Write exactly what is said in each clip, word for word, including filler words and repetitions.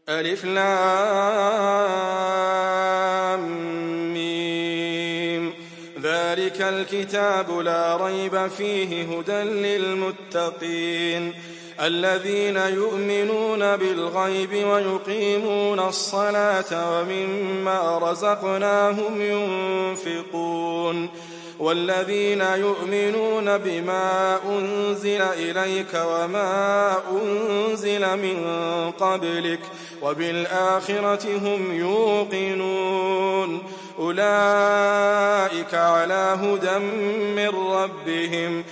ألف لام ميم. ذلك الكتاب لا ريب فيه هدى للمتقين الذين يؤمنون بالغيب ويقيمون الصلاة ومما رزقناهم ينفقون والذين يؤمنون بما أنزل إليك وما أنزل من قبلك وبالآخرة هم يوقنون أولئك على هدى من ربهم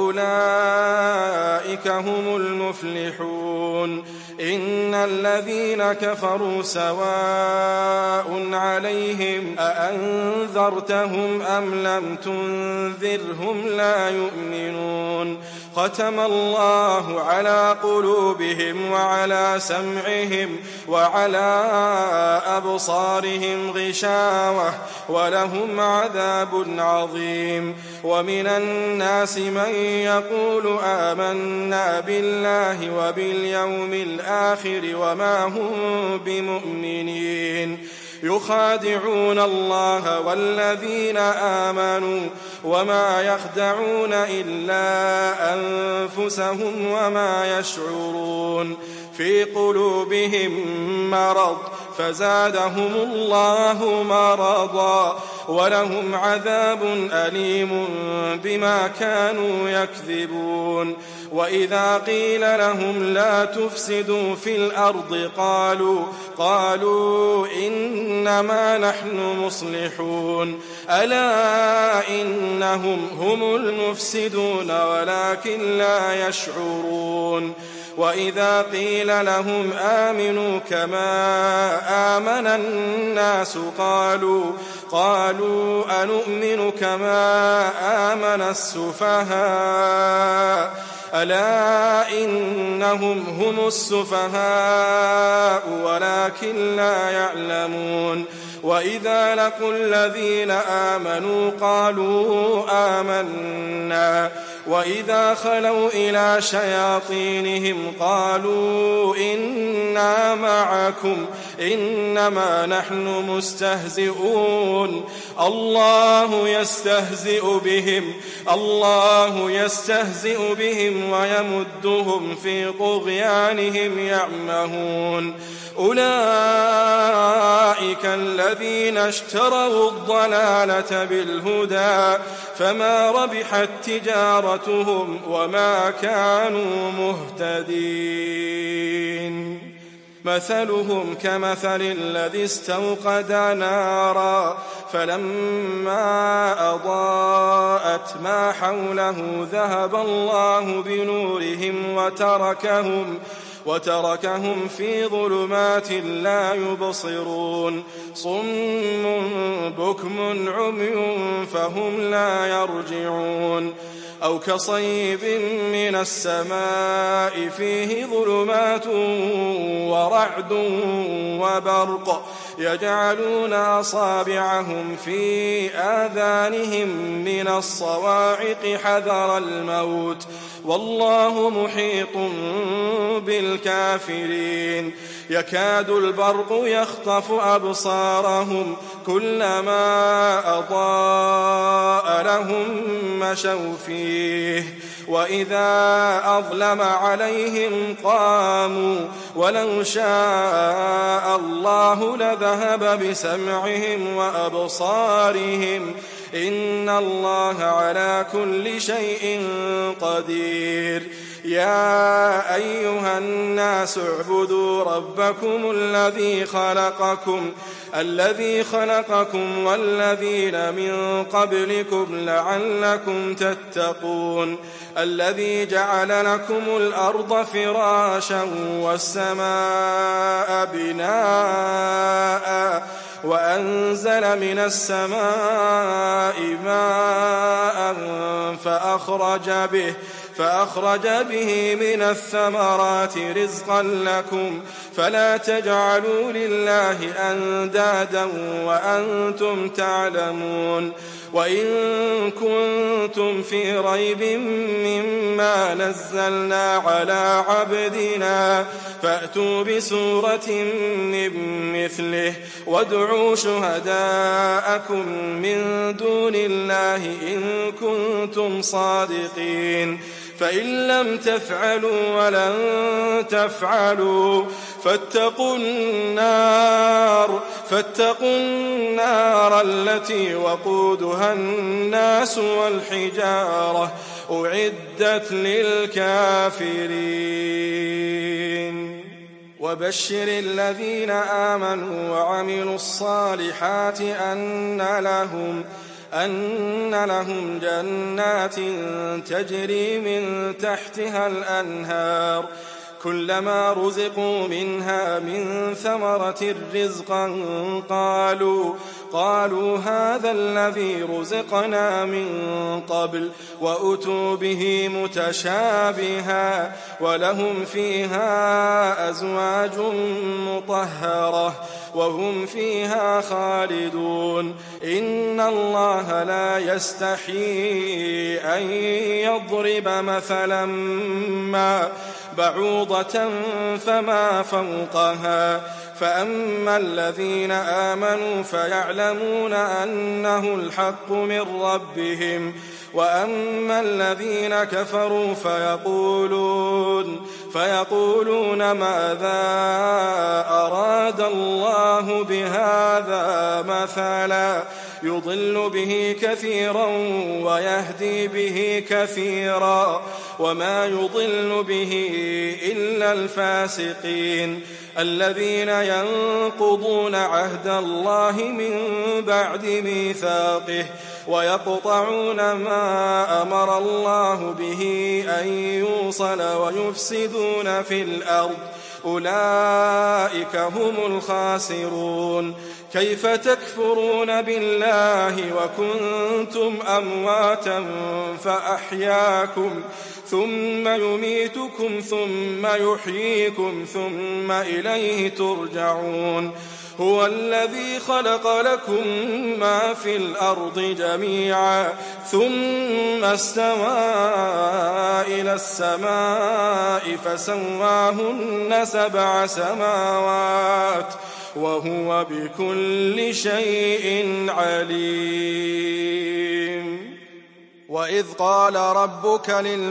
وأولئك هم المفلحون إن الذين كفروا سواء عليهم أأنذرتهم أم لم تنذرهم لا يؤمنون ختم الله على قلوبهم وعلى سمعهم وعلى أبصارهم غشاوة ولهم عذاب عظيم ومن الناس من يقول آمنا بالله وباليوم الآخر وما هم بمؤمنين يخادعون الله والذين آمنوا وما يخدعون إلا أنفسهم وما يشعرون في قلوبهم مرض فزادهم الله مرضا ولهم عذاب أليم بما كانوا يكذبون وإذا قيل لهم لا تفسدوا في الأرض قالوا قالوا إنما نحن مصلحون ألا إنهم هم المفسدون ولكن لا يشعرون وإذا قيل لهم آمنوا كما آمن الناس قالوا قالوا أنؤمن كما آمن السفهاء ألا إنهم هم السفهاء ولكن لا يعلمون وإذا لقوا الذين آمنوا قالوا آمنا وإذا خلوا إلى شياطينهم قالوا إنا معكم إنما نحن مستهزئون الله يستهزئ بهم الله يستهزئ بهم ويمدهم في طغيانهم يعمهون أولئك الذين اشتروا الضلالة بالهدى فما ربحت تجارتهم وما كانوا مهتدين مثلهم كمثل الذي استوقد نارا فلما أضاءت ما حوله ذهب الله بنورهم وتركهم وتركهم في ظلمات لا يبصرون صم بكم عمي فهم لا يرجعون أو كصيب من السماء فيه ظلمات ورعد وبرق يجعلون أصابعهم في آذانهم من الصواعق حذر الموت والله محيط بالكافرين يكاد البرق يخطف أبصارهم كلما أضاء لهم مشوا فيه وإذا أظلم عليهم قاموا ولو شاء الله لذهب بسمعهم وأبصارهم إن الله على كل شيء قدير يا أيها الناس اعبدوا ربكم الذي خلقكم الذي خلقكم والذين من قبلكم لعلكم تتقون الذي جعل لكم الأرض فراشا والسماء بناء وأنزل من السماء ماء فأخرج به فأخرج به من الثمرات رزقا لكم فلا تجعلوا لله أندادا وأنتم تعلمون وإن كنتم في ريب مما نزلنا على عبدنا فأتوا بسورة من مثله وادعوا شهداءكم من دون الله إن كنتم صادقين فإن لم تفعلوا ولن تفعلوا فاتقوا النار فاتقوا النار التي وقودها الناس والحجارة أعدت للكافرين وبشر الذين آمنوا وعملوا الصالحات أن لهم أن لهم جنات تجري من تحتها الأنهار كلما رزقوا منها من ثمرة رزقا قالوا قالوا هذا الذي رزقنا من قبل وأتوا به متشابها ولهم فيها أزواج مطهرة وهم فيها خالدون إن الله لا يستحيي أن يضرب مثلا ما بعوضة فما فوقها فأما الذين آمنوا فيعلمون أنه الحق من ربهم وأما الذين كفروا فيقولون فيقولون ماذا أراد الله بهذا مثلا يضل به كثيرا ويهدي به كثيرا وما يضل به إلا الفاسقين الذين ينقضون عهد الله من بعد ميثاقه ويقطعون ما أمر الله به أن يوصل ويفسدون في الأرض أولئك هم الخاسرون كيف تكفرون بالله وكنتم أمواتا فأحياكم ثم يميتكم ثم يحييكم ثم إليه ترجعون هو الذي خلق لكم ما في الأرض جميعا ثم استوى إلى السماء فسواهن سبع سماوات وهو بكل شيء عليم وإذ قال ربك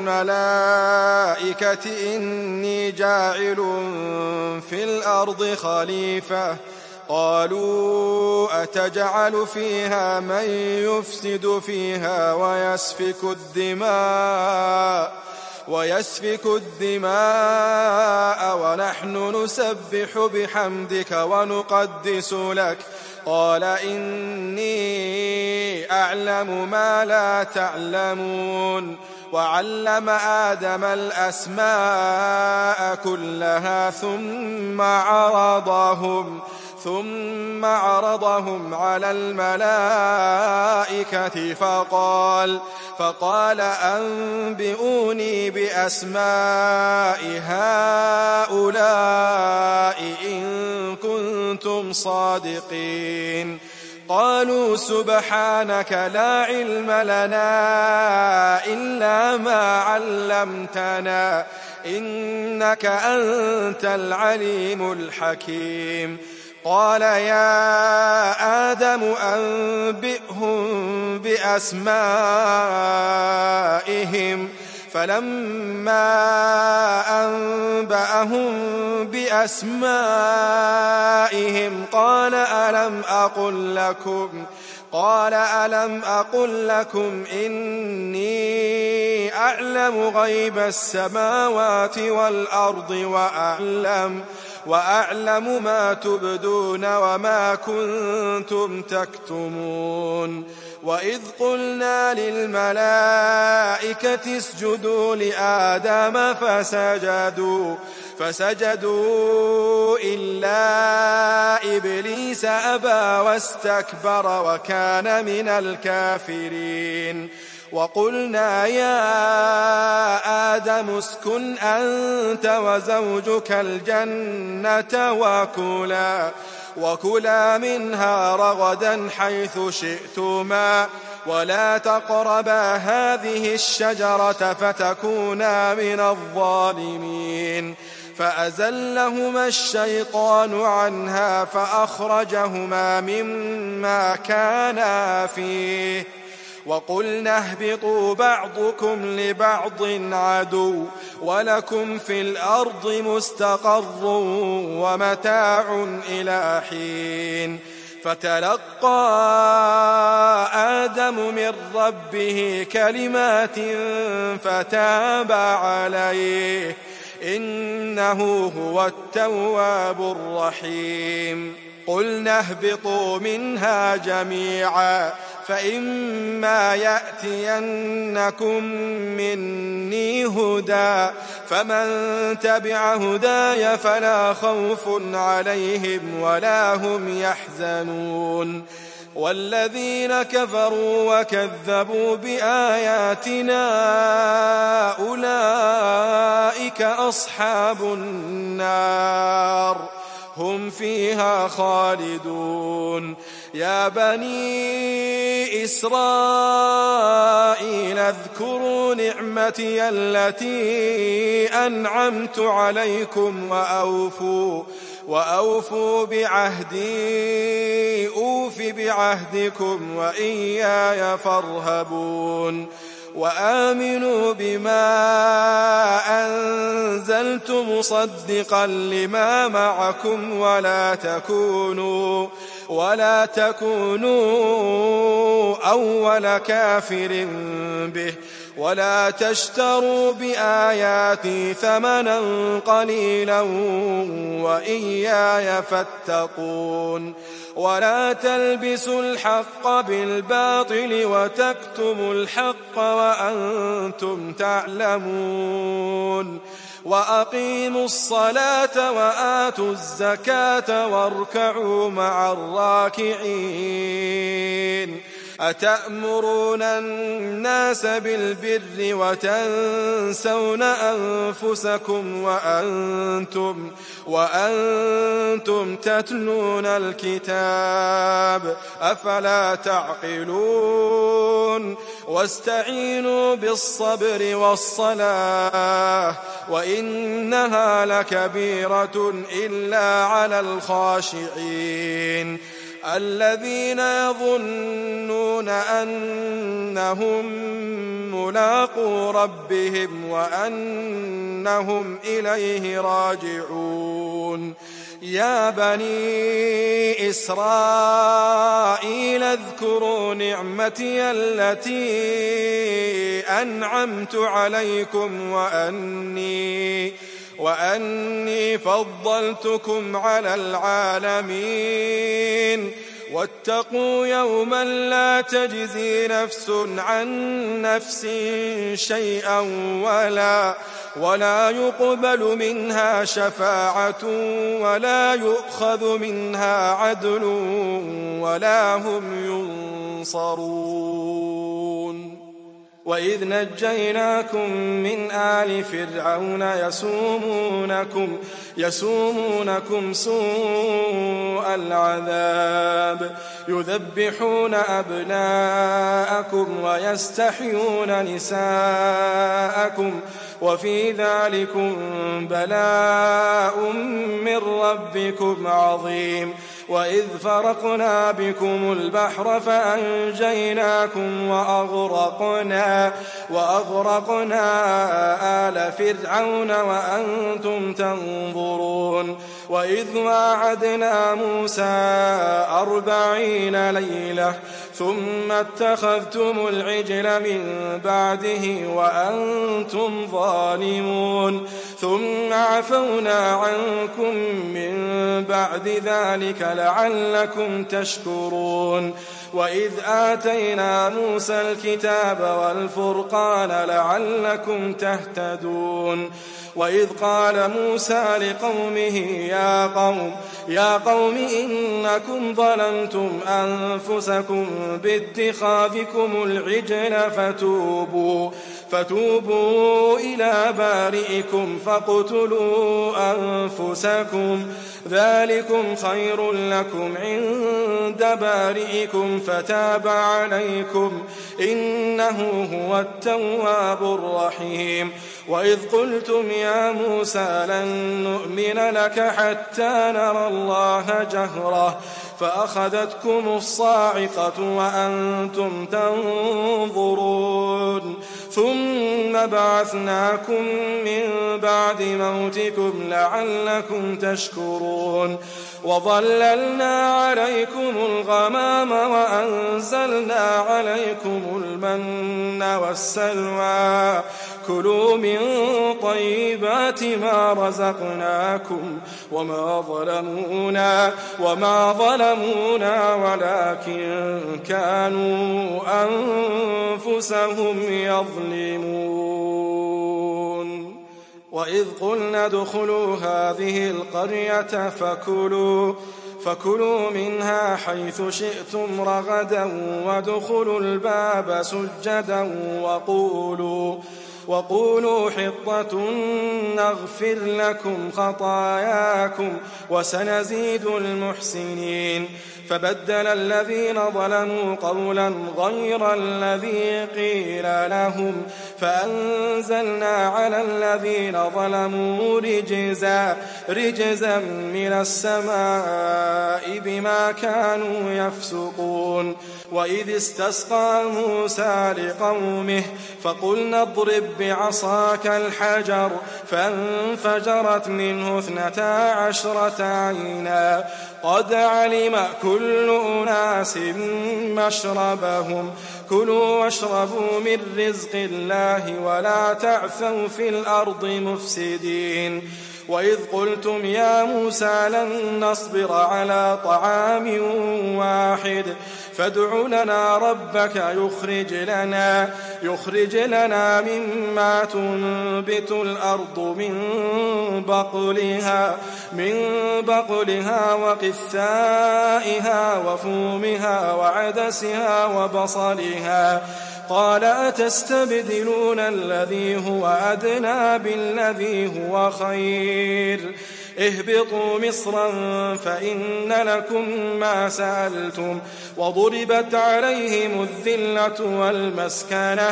للملائكة إني جاعل في الأرض خليفة قالوا أتجعل فيها من يفسد فيها ويسفك الدماء ويسفك الدماء ونحن نسبح بحمدك ونقدس لك قال إني أعلم ما لا تعلمون وعلم آدم الأسماء كلها ثم عرضهم ثم عرضهم على الملائكة فقال فقال أنبئوني بأسماء هؤلاء إن كنتم صادقين قالوا سبحانك لا علم لنا إلا ما علمتنا إنك أنت العليم الحكيم قال يا آدم أنبئهم بأسمائهم فلما أنبأهم بأسمائهم قال ألم أقل لكم قال ألم أقل لكم إني أعلم غيب السماوات والأرض وأعلم وأعلم ما تبدون وما كنتم تكتمون وإذ قلنا للملائكة اسجدوا لآدم فسجدوا فسجدوا إلا إبليس أبى واستكبر وكان من الكافرين وقلنا يا آدم اسكن أنت وزوجك الجنة وكلا وكلا منها رغدا حيث شئتما ولا تقربا هذه الشجرة فتكونا من الظالمين فأزلهما الشيطان عنها فأخرجهما مما كانا فيه وقلنا اهبطوا بعضكم لبعض عدو ولكم في الأرض مستقر ومتاع إلى حين فتلقى آدم من ربه كلمات فتاب عليه إنه هو التواب الرحيم قلنا اهبطوا منها جميعا فإما يأتينكم مني هدى فمن تبع هداي فلا خوف عليهم ولا هم يحزنون والذين كفروا وكذبوا بآياتنا أولئك أصحاب النار هم فيها خالدون يا بني إسرائيل اذكروا نعمتي التي أنعمت عليكم وأوفوا وأوفوا بعهدي أوف بعهدكم وإياي فارهبون وآمنوا بما أنزلت مصدقا لما معكم ولا تكونوا ولا تكونوا أول كافر به ولا تشتروا بآياتي ثمنا قليلا وإياي فاتقون ولا تلبسوا الحق بالباطل وتكتموا الحق وأنتم تعلمون وأقيموا الصلاة وآتوا الزكاة واركعوا مع الراكعين أتأمرون الناس بالبر وتنسون أنفسكم وأنتم, وأنتم تتلون الكتاب أفلا تعقلون واستعينوا بالصبر والصلاة وإنها لكبيرة إلا على الخاشعين الذين يظنون أنهم ملاقو ربهم وأنهم إليه راجعون يا بني إسرائيل اذكروا نعمتي التي أنعمت عليكم وأني وأني فضلتكم على العالمين واتقوا يوما لا تجزي نفس عن نفس شيئا ولا ولا يقبل منها شفاعة ولا يؤخذ منها عدل ولا هم ينصرون وإذ نجيناكم من آل فرعون يسومونكم, يسومونكم سوء العذاب يذبحون أبناءكم ويستحيون نساءكم وفي ذلكم بلاء من ربكم عظيم وإذ فرقنا بكم البحر فأنجيناكم وأغرقنا, وأغرقنا آل فرعون وأنتم تنظرون وإذ واعدنا موسى أربعين ليلة ثم اتخذتم العجل من بعده وأنتم ظالمون ثم عفونا عنكم من بعد ذلك لعلكم تشكرون وإذ آتينا موسى الكتاب والفرقان لعلكم تهتدون وإذ قال موسى لقومه يا قوم يا قوم إنكم ظلمتم أنفسكم باتخاذكم العجل فتوبوا فتوبوا إلى بارئكم فاقتلوا أنفسكم ذلكم خير لكم عند بارئكم فتاب عليكم إنه هو التواب الرحيم. وإذ قلتم يا موسى لن نؤمن لك حتى نرى الله جهرة فأخذتكم الصاعقة وأنتم تنظرون ثم بعثناكم من بعد موتكم لعلكم تشكرون وظللنا عليكم الغمام وأنزلنا عليكم المن والسلوى كلوا من طيبات ما رزقناكم وما ظلمونا وما ظلمونا ولكن كانوا أنفسهم يظلمون. وإذ قلنا ادخلوا هذه القرية فكلوا فكلوا منها حيث شئتم رغدا وادخلوا الباب سجدا وقولوا وقولوا حطة نغفر لكم خطاياكم وسنزيد المحسنين. فبدل الذين ظلموا قولا غير الذي قيل لهم فأنزلنا على الذين ظلموا رجزا رجزا من السماء بما كانوا يفسقون. وإذ استسقى موسى لقومه فقلنا اضرب بعصاك الحجر فانفجرت منه اثنتا عشرة عينا قد علم كل أناس مشربهم كلوا واشربوا من رزق الله ولا تعثوا في الأرض مفسدين. وإذ قلتم يا موسى لن نصبر على طعام واحد فادع لنا ربك يخرج لنا يخرج لنا مما تنبت الأرض من بقلها من بقلها وقثائها وفومها وعدسها وبصلها قال أتستبدلون الذي هو أدنى بالذي هو خير اهبطوا مصرا فإن لكم ما سألتم وضربت عليهم الذلة والمسكنة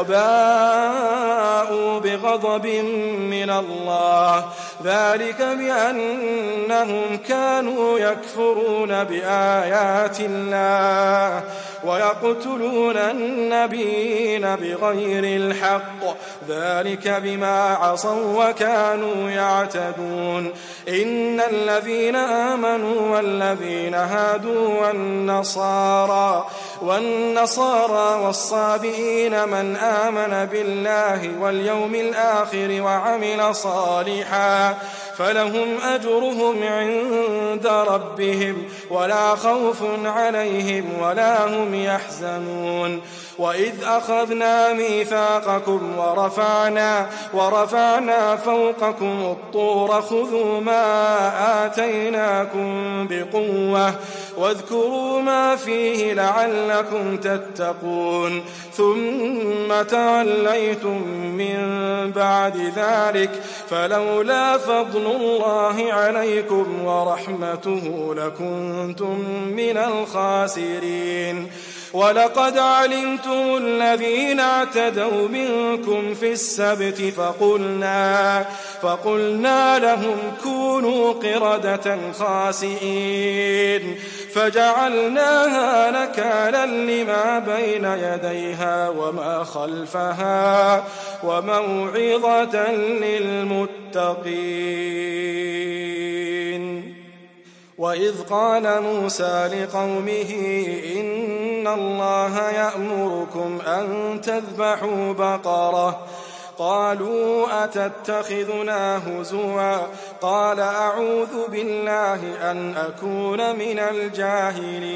وباءوا بغضب من الله ذلك بأنهم كانوا يكفرون بآيات الله ويقتلون النبيين بغير الحق ذلك بما عصوا وكانوا يعتدون. إن الذين آمنوا والذين هادوا والنصارى والنصارى والصابئين من آمن بالله واليوم الآخر وعمل صالحا فلهم أجرهم عند ربهم ولا خوف عليهم ولا هم يحزنون. وإذ أخذنا ميثاقكم ورفعنا ورفعنا فوقكم الطور خذوا ما آتيناكم بقوة واذكروا ما فيه لعلكم تتقون ثم توليتم من بعد ذلك فلولا فضل الله عليكم ورحمته لكنتم من الخاسرين. ولقد علمتم الذين اعتدوا منكم في السبت فقلنا, فقلنا لهم كونوا قردة خاسئين فجعلناها نكالا لما بين يديها وما خلفها وموعظة للمتقين. وإذ قال موسى لقومه إن الله يأمركم أن تذبحوا بقرة قالوا أتتخذنا هزوا قال أعوذ بالله أن أكون من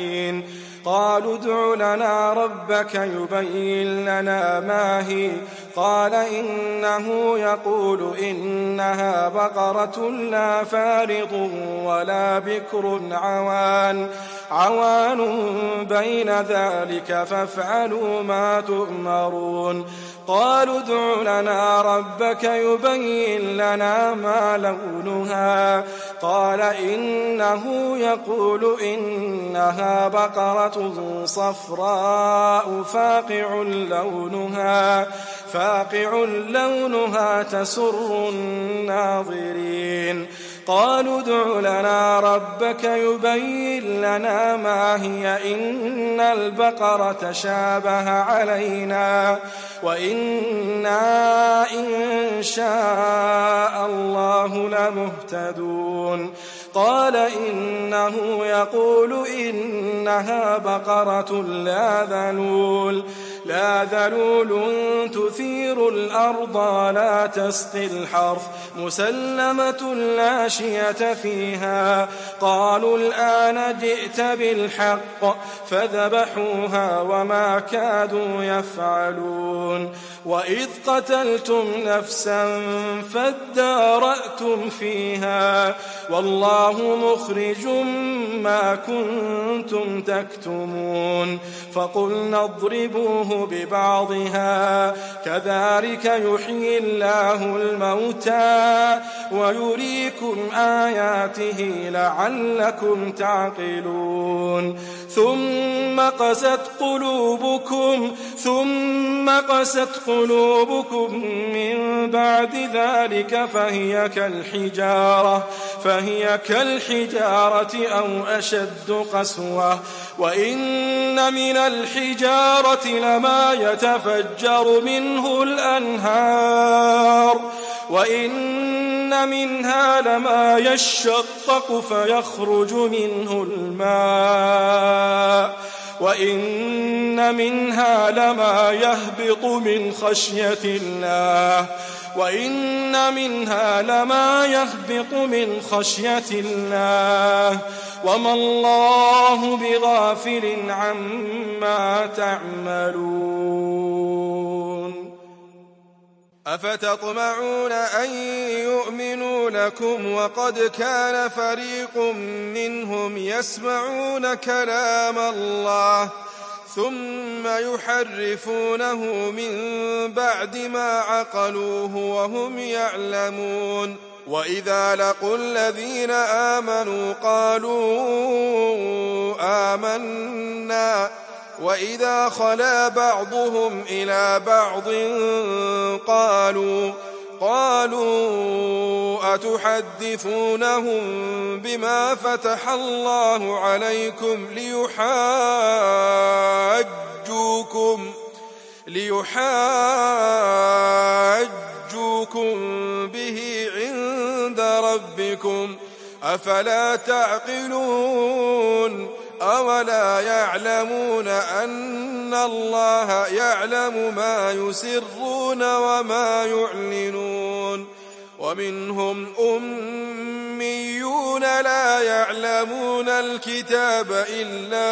قالوا ادع لنا ربك يبين لنا ما هي قال إنه يقول إنها بقرة لا فارض ولا بكر عوان عوان بين ذلك فافعلوا ما تؤمرون قالوا ادع لنا ربك يبين لنا ما لونها قال إنه يقول إنها بقرة صفراء فاقع لونها فاقع لونها تسر الناظرين قالوا ادع لنا ربك يبين لنا ما هي إن البقرة شابه علينا وإنا إن شاء الله لمهتدون قال إنه يقول إنها بقرة لا ذلول لا ذلول تثير الأرض لا تسقي الحرث مسلمة لا شية فيها قالوا الآن جئت بالحق فذبحوها وما كادوا يفعلون وإذ قتلتم نفسا فادارأتم فيها والله مخرج ما كنتم تكتمون فقلنا اضربوه ببعضها كذلك يحيي الله الموتى ويريكم آياته لعلكم تعقلون ثم قست قلوبكم ثم قست قلوبكم من بعد ذلك فهي كالحجارة فهي كالحجارة أو أشد قسوة وإن من الحجارة لما يتفجر منه الأنهار وإن منها لما يشقق فيخرج منه الماء وإن منها لما يهبط من خشية الله وإن منها لما يهبط من خشية الله وما الله بغافل عما تعملون أفتطمعون أن يؤمنوا لكم وقد كان فريق منهم يسمعون كلام الله ثم يحرفونه من بعد ما عقلوه وهم يعلمون وإذا لقوا الذين آمنوا قالوا آمنا وإذا خلا بعضهم إلى بعض قالوا قالوا أتحدثونهم بما فتح الله عليكم ليحاجوكم ليحاجوكم به عند ربكم أفلا تعقلون أولا يعلمون أن الله يعلم ما يسرون وما يعلنون ومنهم أميون لا يعلمون الكتاب إلا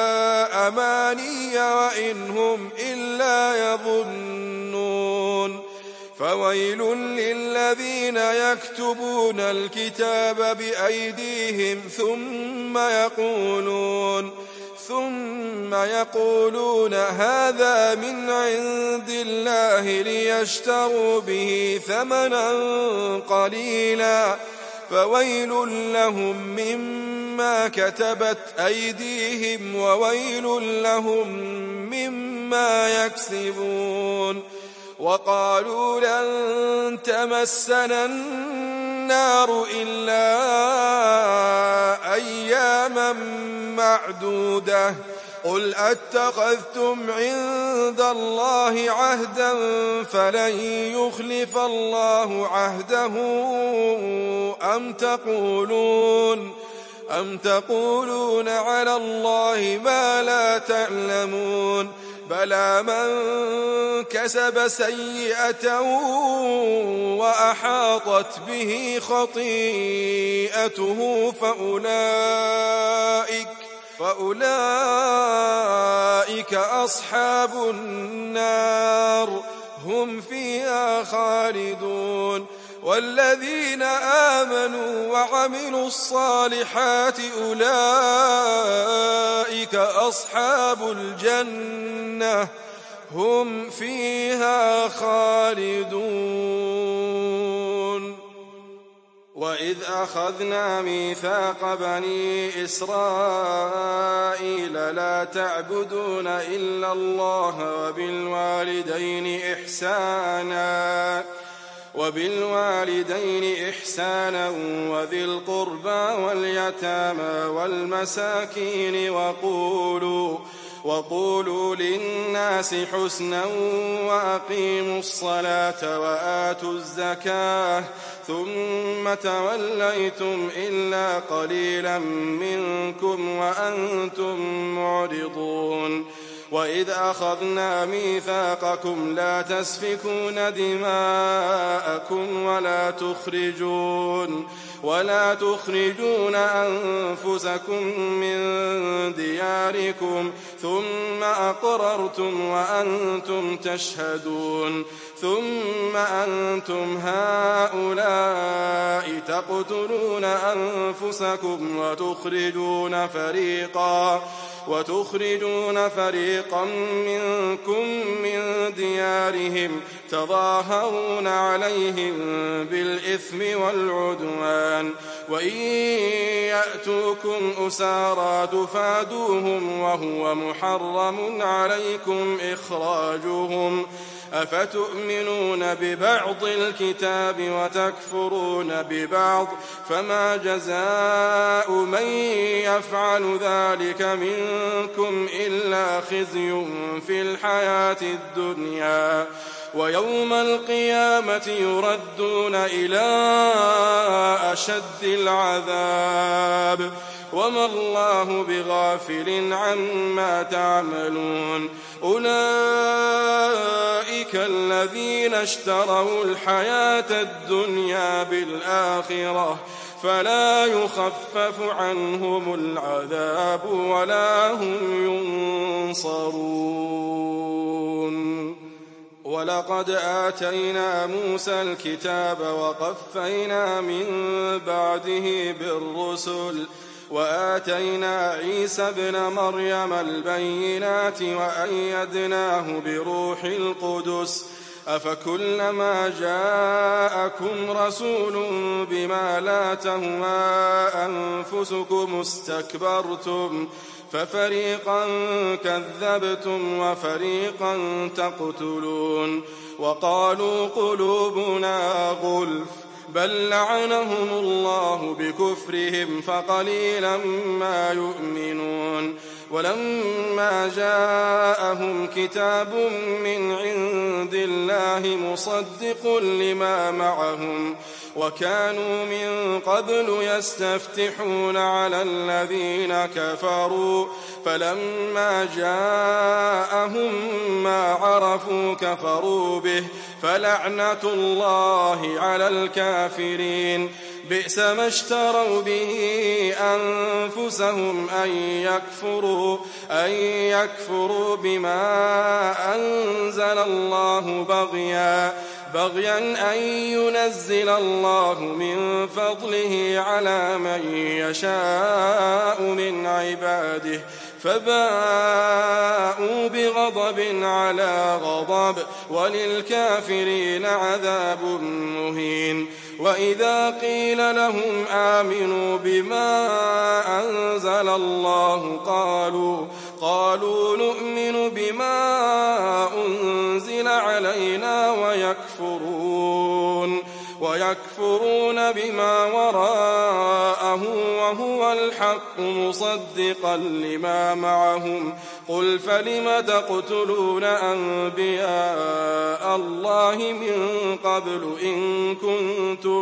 أماني وإنهم إلا يظنون فويل للذين يكتبون الكتاب بأيديهم ثم يقولون ثم يقولون هذا من عند الله ليشتروا به ثمنا قليلا فويل لهم مما كتبت أيديهم وويل لهم مما يكسبون وقالوا لن تمسنا النار إلا أياما معدودة قل أتخذتم عند الله عهدا فلن يخلف الله عهده أم تقولون أم تقولون على الله ما لا تعلمون بلى من كسب سيئة وأحاطت به خطيئته فأولئك فأولئك أصحاب النار هم فيها خالدون والذين آمنوا وعملوا الصالحات أولئك أصحاب الجنة هم فيها خالدون وإذ أخذنا ميثاق بني إسرائيل لا تعبدون إلا الله وبالوالدين إحسانا وبالوالدين إحسانا وذي القربى واليتامى والمساكين وقولوا وقولوا للناس حسنا وأقيموا الصلاة وآتوا الزكاة ثم توليتم إلا قليلا منكم وأنتم معرضون وإذ أخذنا ميثاقكم لا تسفكون دماءكم ولا تخرجون ولا تخرجون أنفسكم من دياركم ثم أقررتم وأنتم تشهدون ثم أنتم هؤلاء تقتلون أنفسكم وتخرجون فريقا وتخرجون فريقا منكم من ديارهم تظاهرون عليهم بالإثم والعدوان وإن يأتوكم أسارى تفادوهم وهو محرم عليكم إخراجهم أفتؤمنون ببعض الكتاب وتكفرون ببعض فما جزاء من يفعل ذلك منكم إلا خزي في الحياة الدنيا ويوم القيامة يردون إلى أشد العذاب وما الله بغافل عما تعملون أولئك الذين اشتروا الحياة الدنيا بالآخرة فلا يخفف عنهم العذاب ولا هم ينصرون ولقد آتينا موسى الكتاب وقفينا من بعده بالرسل وآتينا عيسى ابن مريم البينات وأيدناه بروح القدس أفكلما جاءكم رسول بما لا تهوى أنفسكم استكبرتم ففريقا كذبتم وفريقا تقتلون وقالوا قلوبنا غلف بل لعنهم الله بكفرهم فقليلا ما يؤمنون ولما جاءهم كتاب من عند الله مصدق لما معهم وكانوا من قبل يستفتحون على الذين كفروا فلما جاءهم ما عرفوا كفروا به فلعنة الله على الكافرين بئس ما اشتروا به أنفسهم أن يكفروا, أن يكفروا بما أنزل الله بغيا بغيا أن ينزل الله من فضله على من يشاء من عباده فباءوا بغضب على غضب وللكافرين عذاب مهين وإذا قيل لهم آمنوا بما أنزل الله قالوا قالوا نؤمن بما أنزل علينا ويكفرون ويكفرون بما وراءه وهو الحق مصدقا لما معهم قل فلم تقتلون أنبياء الله من قبل إن كنتم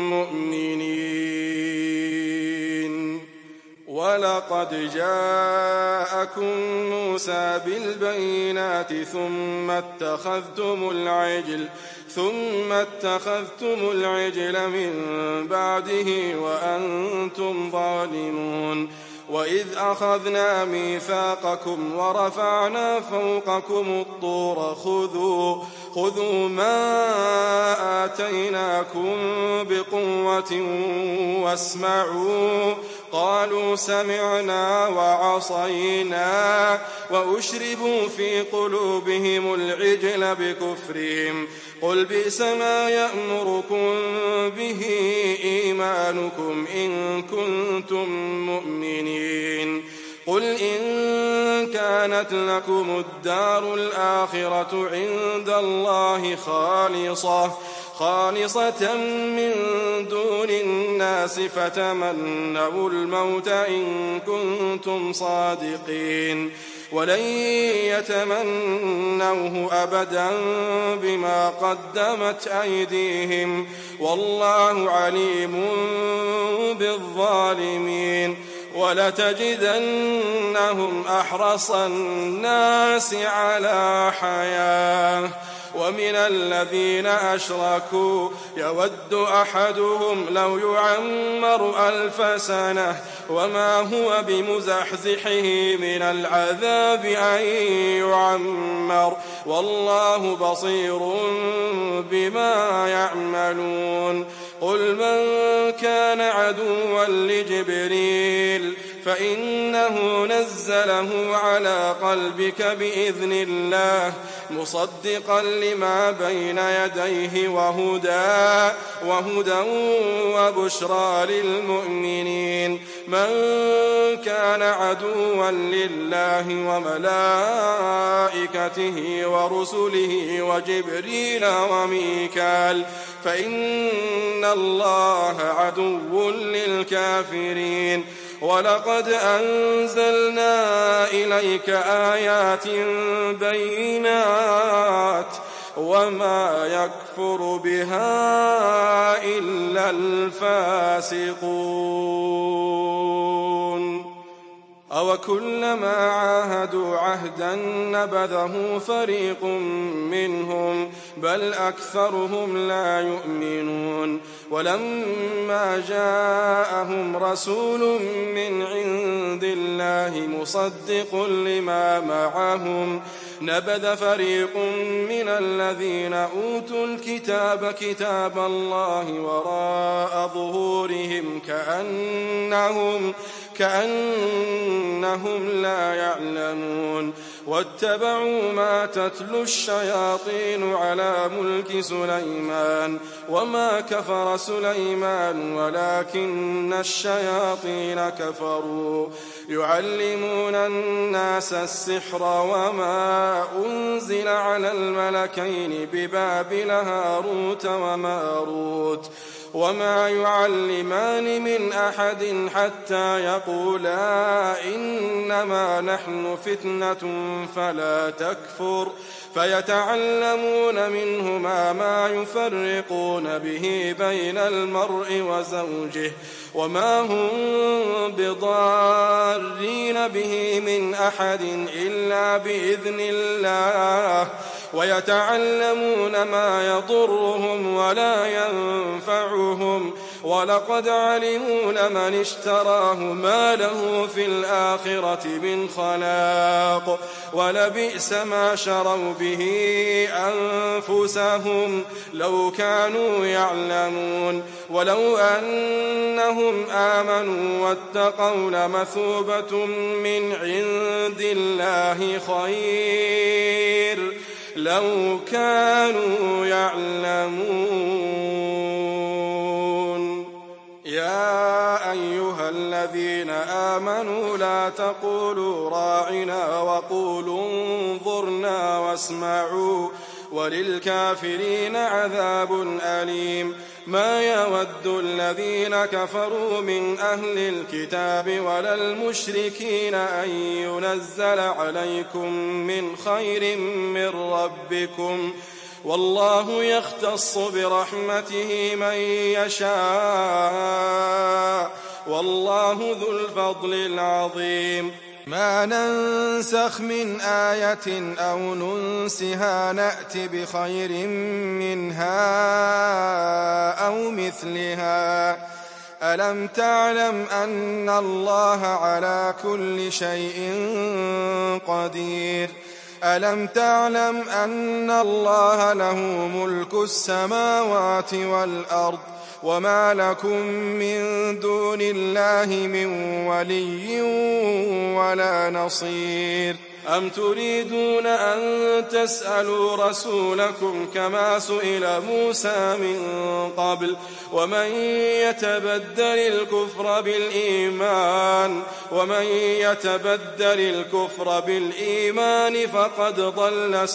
مؤمنين ولقد جاءكم موسى بالبينات ثم اتخذتم العجل ثم اتخذتم العجل من بعده وأنتم ظالمون وإذ أخذنا ميثاقكم ورفعنا فوقكم الطور خذوا خذوا ما آتيناكم بقوة واسمعوا قالوا سمعنا وعصينا وأشربوا في قلوبهم العجل بكفرهم قل بئس ما يأمركم به إيمانكم إن كنتم مؤمنين قل إن كانت لكم الدار الآخرة عند الله خالصة خالصة من دون الناس فتمنوا الموت إن كنتم صادقين ولن يتمنوه أبدا بما قدمت أيديهم والله عليم بالظالمين ولتجدنهم أحرص الناس على حياة ومن الذين أشركوا يود أحدهم لو يعمر ألف سنة وما هو بمزحزحه من العذاب أن يعمر والله بصير بما يعملون قل من كان عدوا لجبريل فإنه نزله على قلبك بإذن الله مصدقا لما بين يديه وهدى وهدى وبشرى للمؤمنين من كان عدوا لله وملائكته ورسله وجبريل وميكال فإن الله عدو للكافرين ولقد أنزلنا إليك آيات بينات وما يكفر بها إلا الفاسقون أوكلما عاهدوا عهدا نبذه فريق منهم بل أكثرهم لا يؤمنون ولما جاءهم رسول من عند الله مصدق لما معهم نبذ فريق من الذين أوتوا الكتاب كتاب الله وراء ظهورهم كأنهم كأنهم لا يعلمون واتبعوا ما تتلو الشياطين على ملك سليمان وما كفر سليمان ولكن الشياطين كفروا يعلمون الناس السحر وما أنزل على الملكين ببابل هاروت وماروت وما يعلمان من أحد حتى يقولا إنما نحن فتنة فلا تكفر فيتعلمون منهما ما يفرقون به بين المرء وزوجه وما هم بضارين به من أحد إلا بإذن الله ويتعلمون ما يضرهم ولا ينفعهم ولقد علموا لمن اشتراه ما له في الآخرة من خلاق ولبئس ما شروا به أنفسهم لو كانوا يعلمون ولو أنهم آمنوا واتقوا لمثوبة من عند الله خير لو كانوا يعلمون يا أيها الذين آمنوا لا تقولوا راعنا وقولوا انظرنا واسمعوا وللكافرين عذاب أليم ما يود الذين كفروا من أهل الكتاب ولا المشركين أن ينزل عليكم من خير من ربكم والله يختص برحمته من يشاء والله ذو الفضل العظيم ما ننسخ من آية أو ننسها نأت بخير منها أو مثلها ألم تعلم أن الله على كل شيء قدير ألم تعلم أن الله له ملك السماوات والأرض وما لكم من دون الله من ولي ولا نصير أم تريدون أن تسألوا رسولكم كما سئل موسى من قبل ومن يتبدل الكفر بالإيمان ومن يتبدل الكفر بالإيمان فقد ضل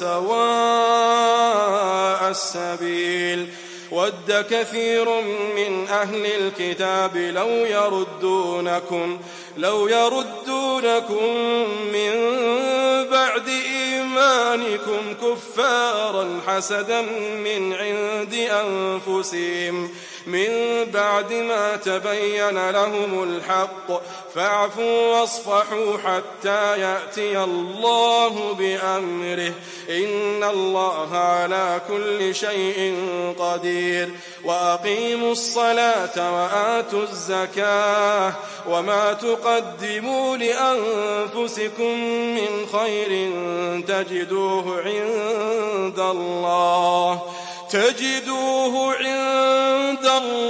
سواء السبيل ود كثير من أهل الكتاب لو يردونكم لو يردونكم من بعد إيمانكم كفارا حسدا من عند أنفسهم من بعد ما تبين لهم الحق فاعفوا واصفحوا حتى يأتي الله بأمره إن الله على كل شيء قدير وأقيموا الصلاة وآتوا الزكاة وما تقدموا لأنفسكم من خير تجدوه عند الله تجدوه عند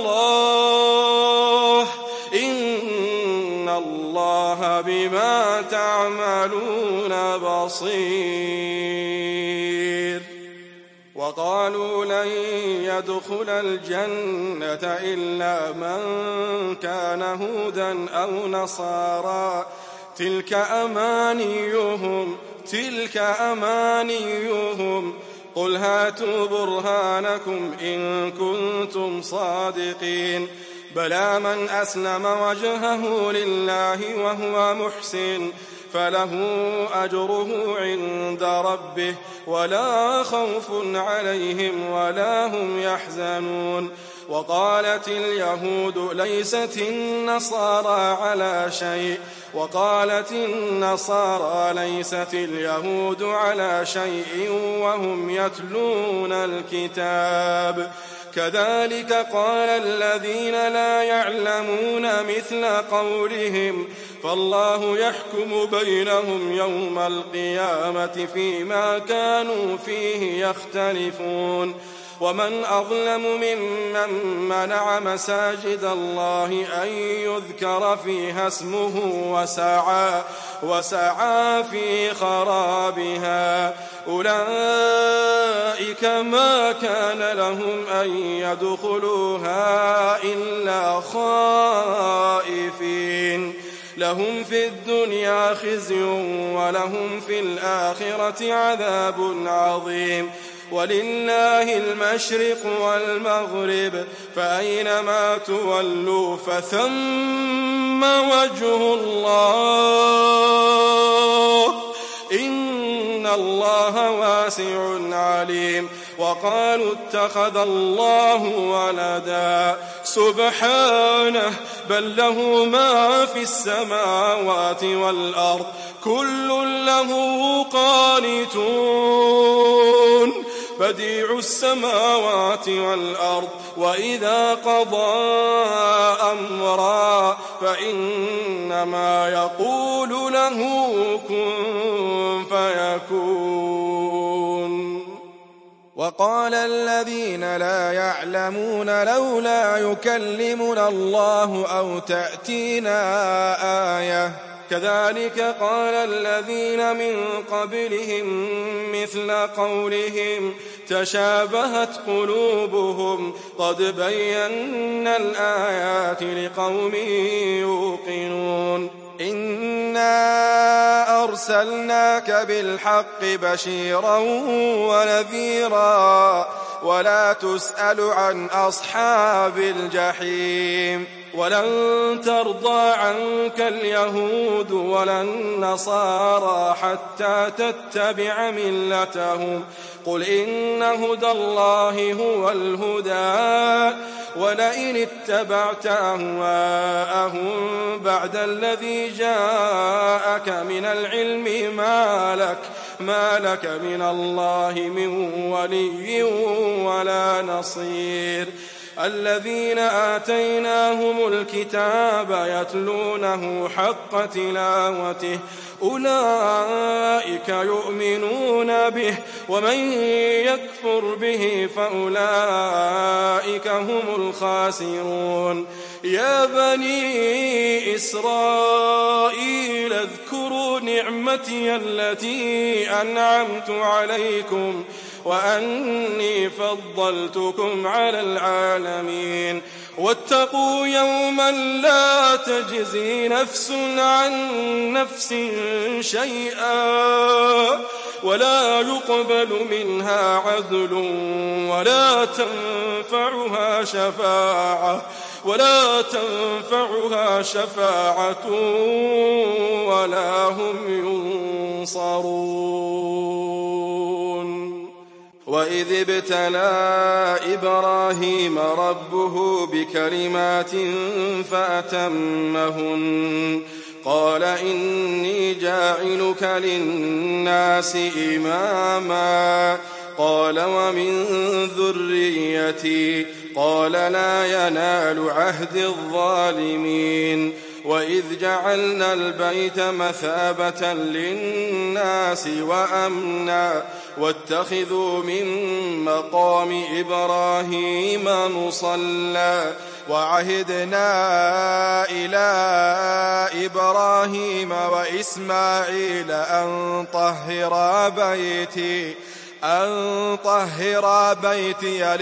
الله إن الله بما تعملون بصير وقالوا لن يدخل الجنة إلا من كان هودا أو نصارى تلك أمانيهم تلك أمانيهم قل هاتوا برهانكم إن كنتم صادقين بلى من أسلم وجهه لله وهو محسن فله أجره عند ربه ولا خوف عليهم ولا هم يحزنون وقالت اليهود ليست النصارى على شيء وقالت النصارى ليست اليهود على شيء وهم يتلون الكتاب كذلك قال الذين لا يعلمون مثل قولهم فالله يحكم بينهم يوم القيامة فيما كانوا فيه يختلفون ومن أظلم ممن منع مساجد الله أن يذكر فيها اسمه وسعى, وسعى في خرابها أولئك ما كان لهم أن يدخلوها إلا خائفين لهم في الدنيا خزي ولهم في الآخرة عذاب عظيم ولله المشرق والمغرب فأينما تولوا فثم وجه الله إن الله واسع عليم وقالوا اتخذ الله ولدا سبحانه بل له ما في السماوات والأرض كل له قانتون بديع السماوات والأرض وإذا قضى أمرا فإنما يقول له كن فيكون وقال الذين لا يعلمون لولا يكلمنا الله أو تأتينا آية كذلك قال الذين من قبلهم مثل قولهم تشابهت قلوبهم قد بينا الآيات لقوم يوقنون إنا أرسلناك بالحق بشيرا ونذيرا ولا تسأل عن أصحاب الجحيم ولن ترضى عنك اليهود ولا النصارى حتى تتبع ملتهم قل إن هدى الله هو الهدى ولئن اتبعت أهواءهم بعد الذي جاءك من العلم ما لك, ما لك من الله من ولي ولا نصير الذين آتيناهم الكتاب يتلونه حق تلاوته أولئك يؤمنون به ومن يكفر به فأولئك هم الخاسرون يا بني إسرائيل اذكروا نعمتي التي أنعمت عليكم وأني فضلتكم على العالمين واتقوا يوما لا تجزي نفس عن نفس شيئا ولا يقبل منها عدل ولا تنفعها شفاعة ولا تنفعها شفاعة ولا هم ينصرون وإذ ابتلى إبراهيم ربه بكلمات فأتمهن قال إني جاعلك للناس إماما قال ومن ذريتي قال لا ينال عهد الظالمين وإذ جعلنا البيت مثابة للناس وأمنا واتخذوا من مقام إبراهيم مصلى وعهدنا إلى إبراهيم وإسماعيل أن طهرا بيتي أن طهرا بيتي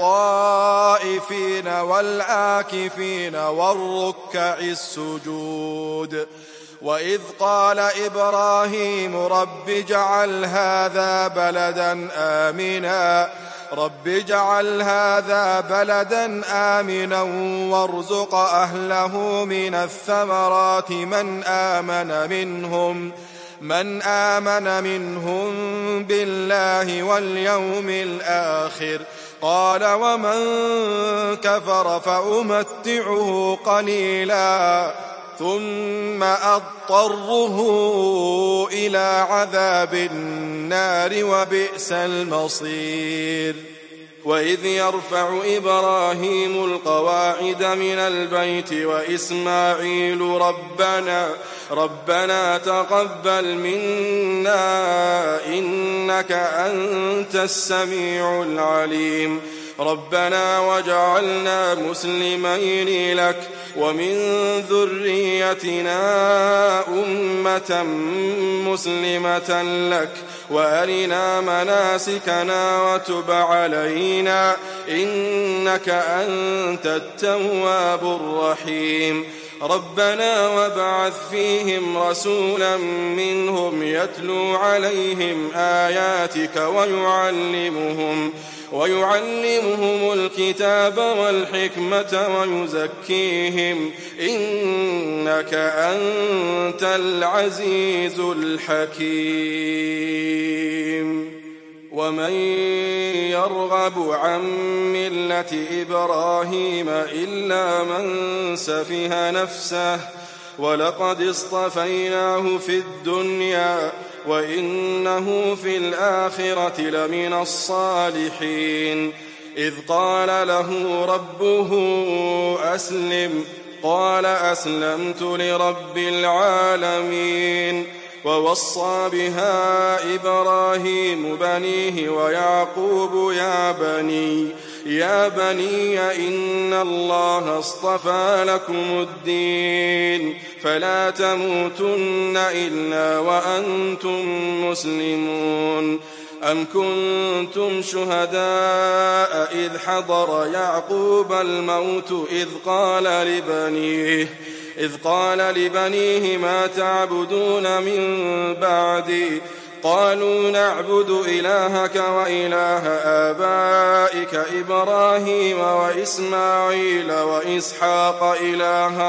للطائفين والعاكفين والركع السجود وإذ قال إبراهيم رب اجعل هذا بلدا آمنا رب اجعل هذا بلدا آمنا وارزق أهله من الثمرات من آمن منهم من آمن منهم بالله واليوم الآخر قال ومن كفر فأمتعه قليلا ثم أضطره إلى عذاب النار وبئس المصير وإذ يرفع إبراهيم القواعد من البيت وإسماعيل ربنا ربنا تقبل منا إنك أنت السميع العليم ربنا وجعلنا مسلمين لك ومن ذريتنا أمة مسلمة لك وأرنا مناسكنا وتب علينا إنك أنت التواب الرحيم ربنا وابعث فيهم رسولا منهم يتلو عليهم آياتك ويعلمهم ويعلمهم الكتاب والحكمة ويزكيهم إنك أنت العزيز الحكيم ومن يرغب عن ملة إبراهيم إلا من سفه نفسه ولقد اصطفيناه في الدنيا وإنه في الآخرة لمن الصالحين إذ قال له ربه أسلم قال أسلمت لرب العالمين ووصى بها إبراهيم بنيه ويعقوب يا بني يا بني إن الله اصطفى لكم الدين فلا تموتن إلا وأنتم مسلمون أم كنتم شهداء إذ حضر يعقوب الموت إذ قال لبنيه إذ قال لبنيه ما تعبدون من بعدي قالوا نعبد إلهك وإله آبائك إبراهيم وإسماعيل وإسحاق إلها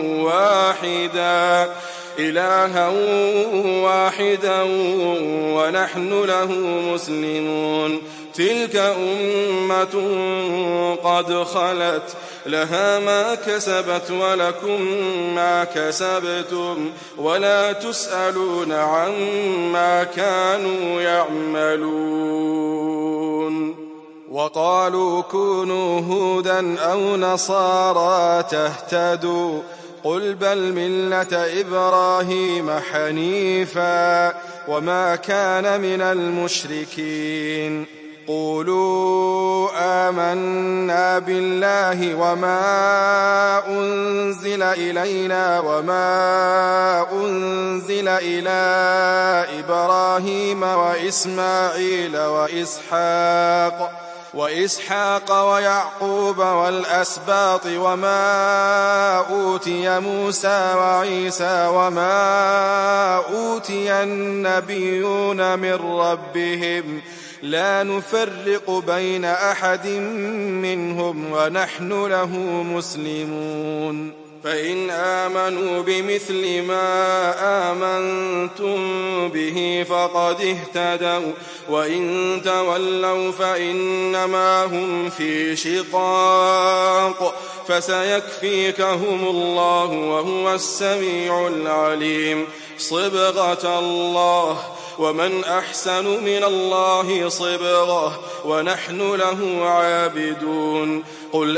واحدا إلها واحدا ونحن له مسلمون تلك أمة قد خلت لها ما كسبت ولكم ما كسبتم ولا تسألون عما كانوا يعملون وقالوا كونوا هودا أو نصارى تهتدوا قل بل ملة إبراهيم حنيفا وما كان من المشركين قولوا آمنا بالله وما أنزل إلينا وما أنزل إلى إبراهيم وإسماعيل وإسحاق وإسحاق ويعقوب والأسباط وما أوتي موسى وعيسى وما أوتي النبيون من ربهم لا نفرق بين أحد منهم ونحن له مسلمون فإن آمنوا بمثل ما آمنتم به فقد اهتدوا وإن تولوا فإنما هم في شقاق فسيكفيكهم الله وهو السميع العليم صبغة الله ومن أحسن من الله صبغة ونحن له عابدون قل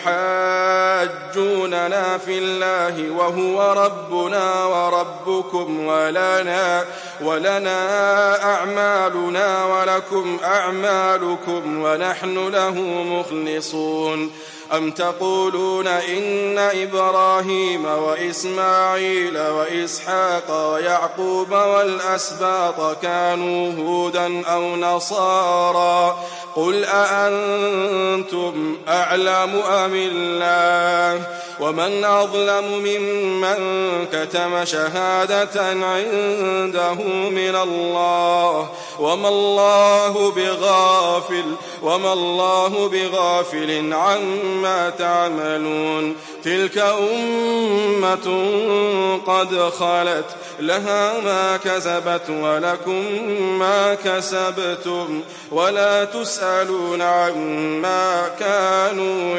أتحاجوننا في الله وهو ربنا وربكم ولنا, ولنا أعمالنا ولكم أعمالكم ونحن له مخلصون أم تقولون إن إبراهيم وإسماعيل وإسحاق ويعقوب والأسباط كانوا هودا أو نصارى قل أأنتم أعلم أم الله ومن أظلم ممن كتم شهادة عنده من الله وما الله بغافل وما الله بغافل عما تعملون تلك أمة قد خلت لها ما كسبت ولكم ما كسبتم ولا تسألون عما كانوا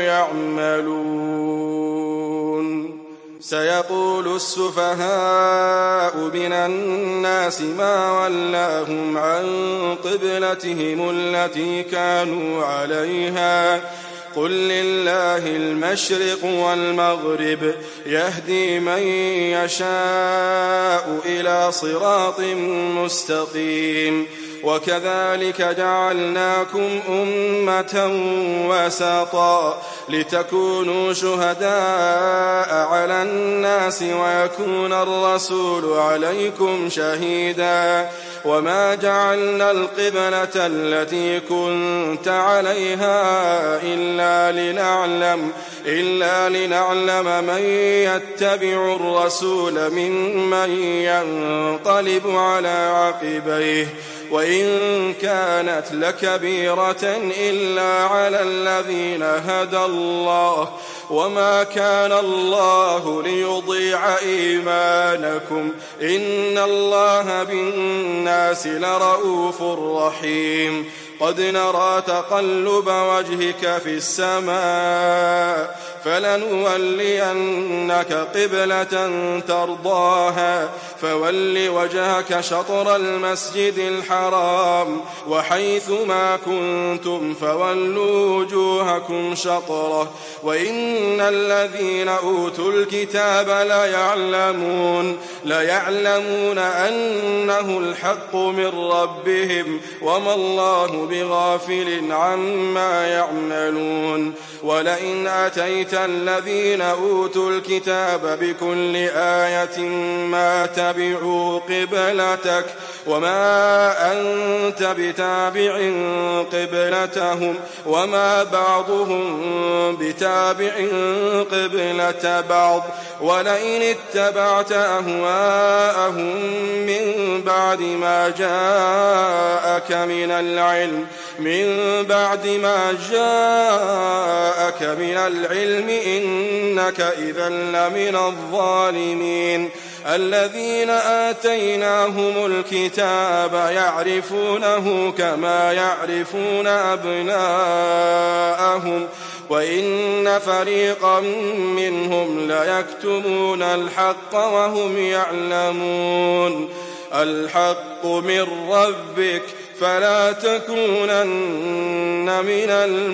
يعملون سيقول السفهاء من الناس ما ولاهم عن قبلتهم التي كانوا عليها قل لله المشرق والمغرب يهدي من يشاء إلى صراط مستقيم وكذلك جعلناكم أمة وسطا لتكونوا شهداء على الناس ويكون الرسول عليكم شهيدا وما جعلنا القبلة التي كنت عليها إلا لنعلم إلا لنعلم من يتبع الرسول ممن ينقلب على عقبيه وإن كانت لكبيرة إلا على الذين هدى الله وما كان الله ليضيع إيمانكم إن الله بالناس لرؤوف رحيم قد نرى تقلب وجهك في السماء فلنولينك قبلة ترضاها فول وجهك شطر المسجد الحرام وحيث ما كنتم فولوا وجوهكم شطره وإن الذين أوتوا الكتاب ليعلمون ليعلمون أنه الحق من ربهم وما الله بغافل عما يعملون ولئن أتيت الذين أوتوا الكتاب بكل آية ما تبعوا قبلتك وما أنت بتابع قبلتهم وما بعضهم بتابع قبلة بعض ولئن اتبعت أهواءهم من بعد ما جاءك من العلم من بعد ما جاءك من العلم إنك إذا لمن الظالمين الذين آتيناهم الكتاب يعرفونه كما يعرفون أبناءهم وإن فريقا منهم ليكتمون الحق وهم يعلمون الحق من ربك فلا تكونن من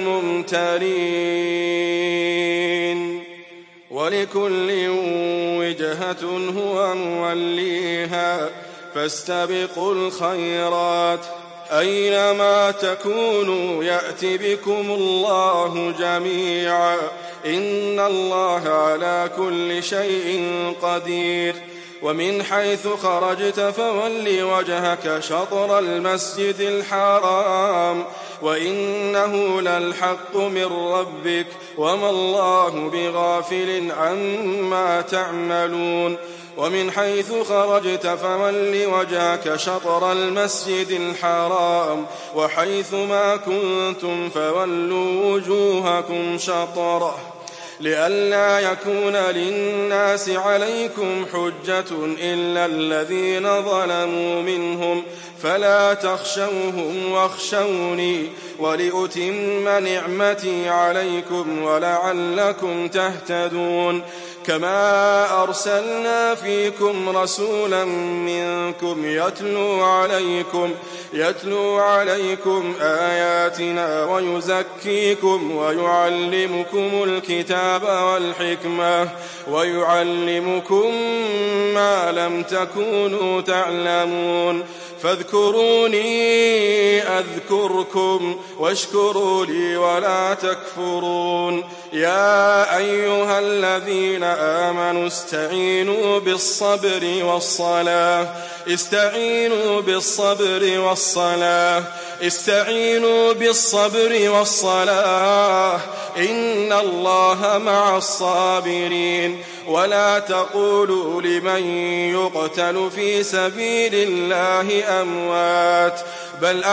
الممترين ولكل وجهة هو موليها فاستبقوا الخيرات أينما تكونوا يأت بكم الله جميعا إن الله على كل شيء قدير ومن حيث خرجت فول وجهك شطر المسجد الحرام وإنه للحق من ربك وما الله بغافل عما تعملون ومن حيث خرجت فول وجهك شطر المسجد الحرام وحيث ما كنتم فولوا وجوهكم شطره لئلا يكون للناس عليكم حجة إلا الذين ظلموا منهم فلا تخشوهم واخشوني ولأتم نعمتي عليكم ولعلكم تهتدون كما أرسلنا فيكم رسولا منكم يتلو عليكم يتلو عليكم آياتنا ويزكيكم ويعلمكم الكتاب والحكمة ويعلمكم ما لم تكونوا تعلمون فاذكروني أذكركم واشكروا لي ولا تكفرون يا أيها الذين آمنوا استعينوا بالصبر والصلاة استعينوا بالصبر والصلاة استعينوا بالصبر والصلاة إن الله مع الصابرين ولا تقولوا لمن يقتل في سبيل الله أموات بل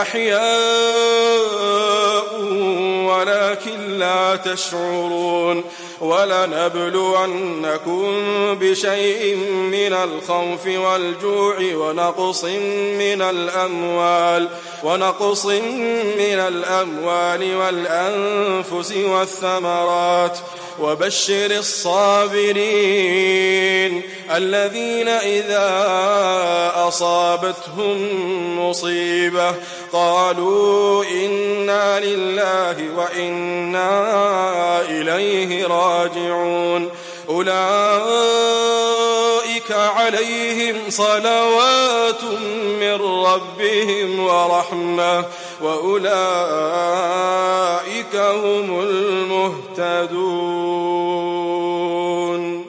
أحياء ولكن لا تشعرون ولنبلونكم بشيء من الخوف والجوع ونقص من الأموال ونقص من الأموال والأنفس والثمرات وبشر الصابرين الذين إذا أصابتهم مصيبة قالوا إنا لله وإنا إليه راجعون أولئك عليهم صلوات من ربهم ورحمة وأولئك هم المهتدون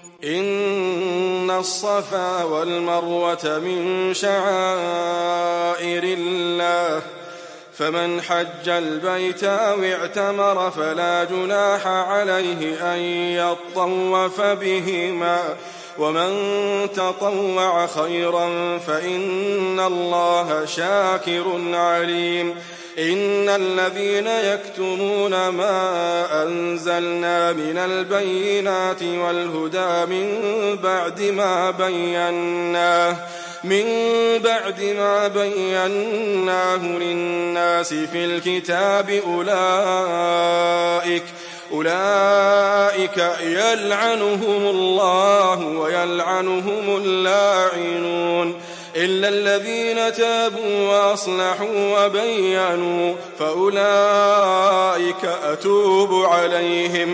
إن الصفا والمروة من شعائر الله فمن حج البيت أو اعتمر فلا جناح عليه أن يطوف بهما ومن تطوع خيرا فإن الله شاكر عليم إن الذين يكتمون ما أنزلنا من البينات والهدى من بعد ما بيناه من بعد ما بيناه للناس في الكتاب أولئك أولئك يلعنهم الله ويلعنهم اللاعنون إلا الذين تابوا وأصلحوا وبينوا فأولئك أتوب عليهم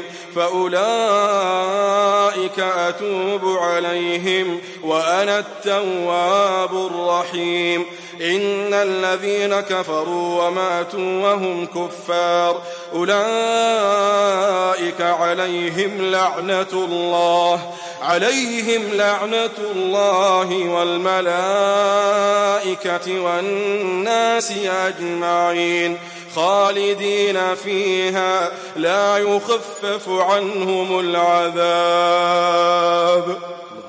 فأولئك أتوب عليهم وأنا التواب الرحيم إن الذين كفروا وماتوا وهم كفار أولئك عليهم لعنة الله عليهم لعنة الله والملائكة والناس أجمعين خالدين فيها لا يخفف عنهم العذاب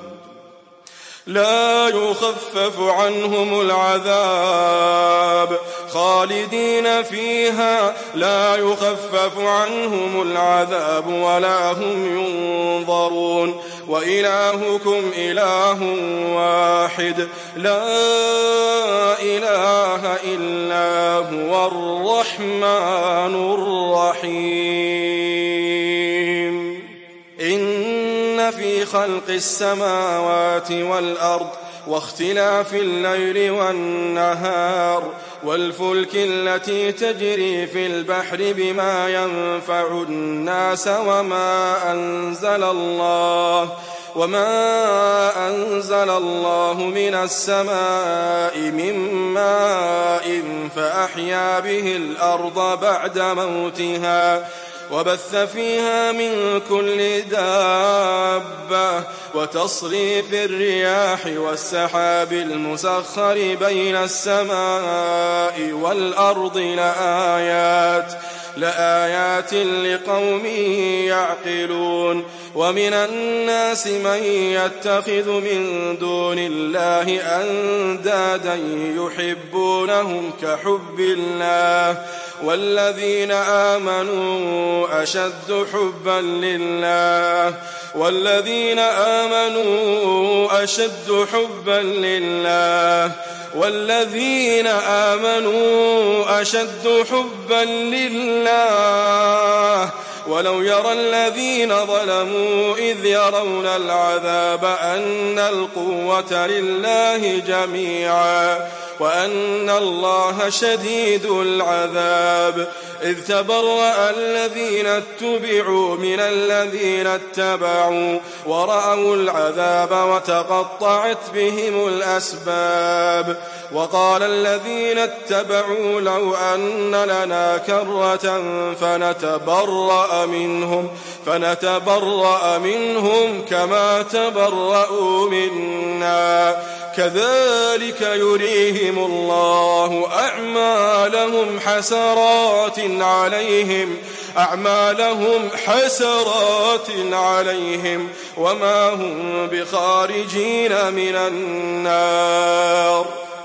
لا يخفف عنهم العذاب خالدين فيها لا يخفف عنهم العذاب ولا هم ينظرون وإلهكم إله واحد لا إله إلا هو الرحمن الرحيم إن في خلق السماوات والأرض واختلاف الليل والنهار والفلك التي تجري في البحر بما ينفع الناس وما أنزل الله وما أنزل الله من السماء من ماء فأحيا به الأرض بعد موتها وبث فيها من كل دابة وتصريف الرياح والسحاب المسخر بين السماء والأرض لآيات لآيات لقوم يعقلون ومن الناس من يتخذ من دون الله أندادا يحبونهم كحب الله والذين آمنوا أشد حبا لله والذين آمنوا أشد حبا لله والذين آمنوا أشد حبا لله ولو يرى الذين ظلموا إذ يرون العذاب أن القوة لله جميعا وأن الله شديد العذاب إذ تبرأ الذين اتبعوا من الذين اتبعوا ورأوا العذاب وتقطعت بهم الأسباب وقال الذين اتبعوا لو أن لنا كرة فنتبرأ منهم فنتبرأ منهم كما تبرأوا منا كذلك يريهم الله أعمالهم حسرات عليهم أعمالهم حسرات عليهم وما هم بخارجين من النار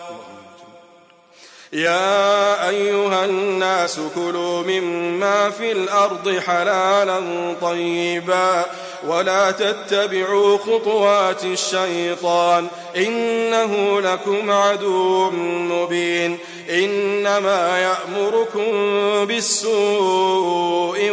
يا أيها الناس كلوا مما في الأرض حلالا طيبا ولا تتبعوا خطوات الشيطان إنه لكم عدو مبين إنما يأمركم بالسوء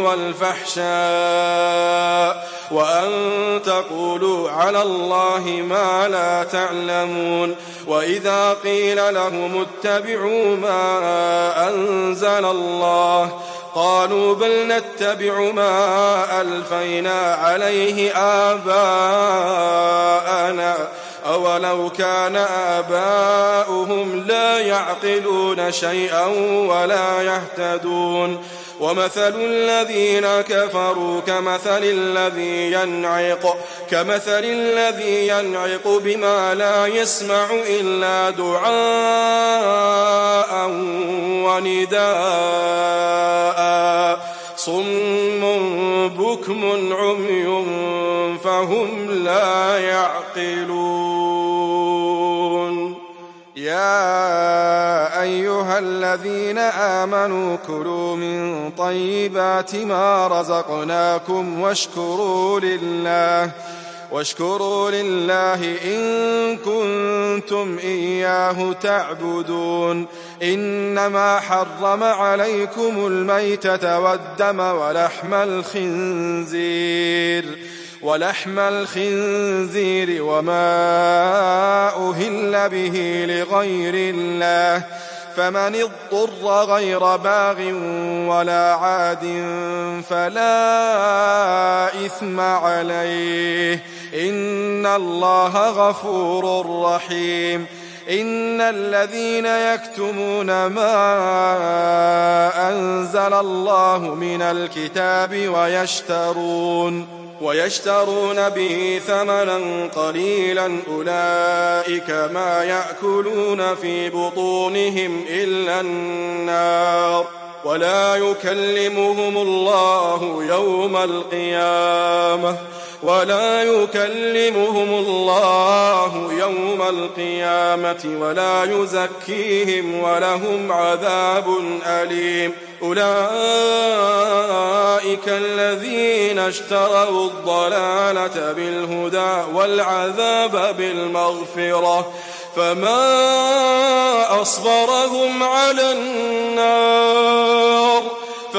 والفحشاء وأن تقولوا على الله ما لا تعلمون وإذا قيل لهم اتبعوا ما أنزل الله قالوا بل نتبع ما ألفينا عليه آباءنا أولو كان آباؤهم لا يعقلون شيئا ولا يهتدون ومثل الذين كفروا كمثل الذي ينعق كمثل الذي ينعق بما لا يسمع إلا دعاء ونداء صم بكم عمي فهم لا يعقلون يا أيها الذين آمنوا كلوا من طيبات ما رزقناكم واشكروا لله واشكروا لله إن كنتم إياه تعبدون إنما حرم عليكم الميتة والدم ولحم الخنزير ولحم الخنزير وما أهل به لغير الله فمن اضطر غير باغ ولا عاد فلا إثم عليه إن الله غفور رحيم إن الذين يكتمون ما أنزل الله من الكتاب ويشترون ويشترون به ثمنا قليلا أولئك ما يأكلون في بطونهم إلا النار ولا يكلمهم الله يوم القيامة ولا يكلمهم الله يوم القيامة ولا يزكيهم ولهم عذاب أليم أولئك الذين اشتروا الضلالة بالهدى والعذاب بالمغفرة فما أصبرهم على النار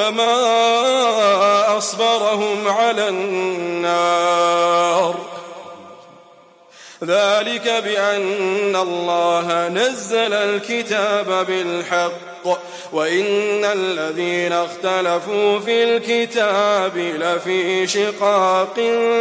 فما أصبرهم على النار ذلك بأن الله نزل الكتاب بالحق وإن الذين اختلفوا في الكتاب لفي شقاق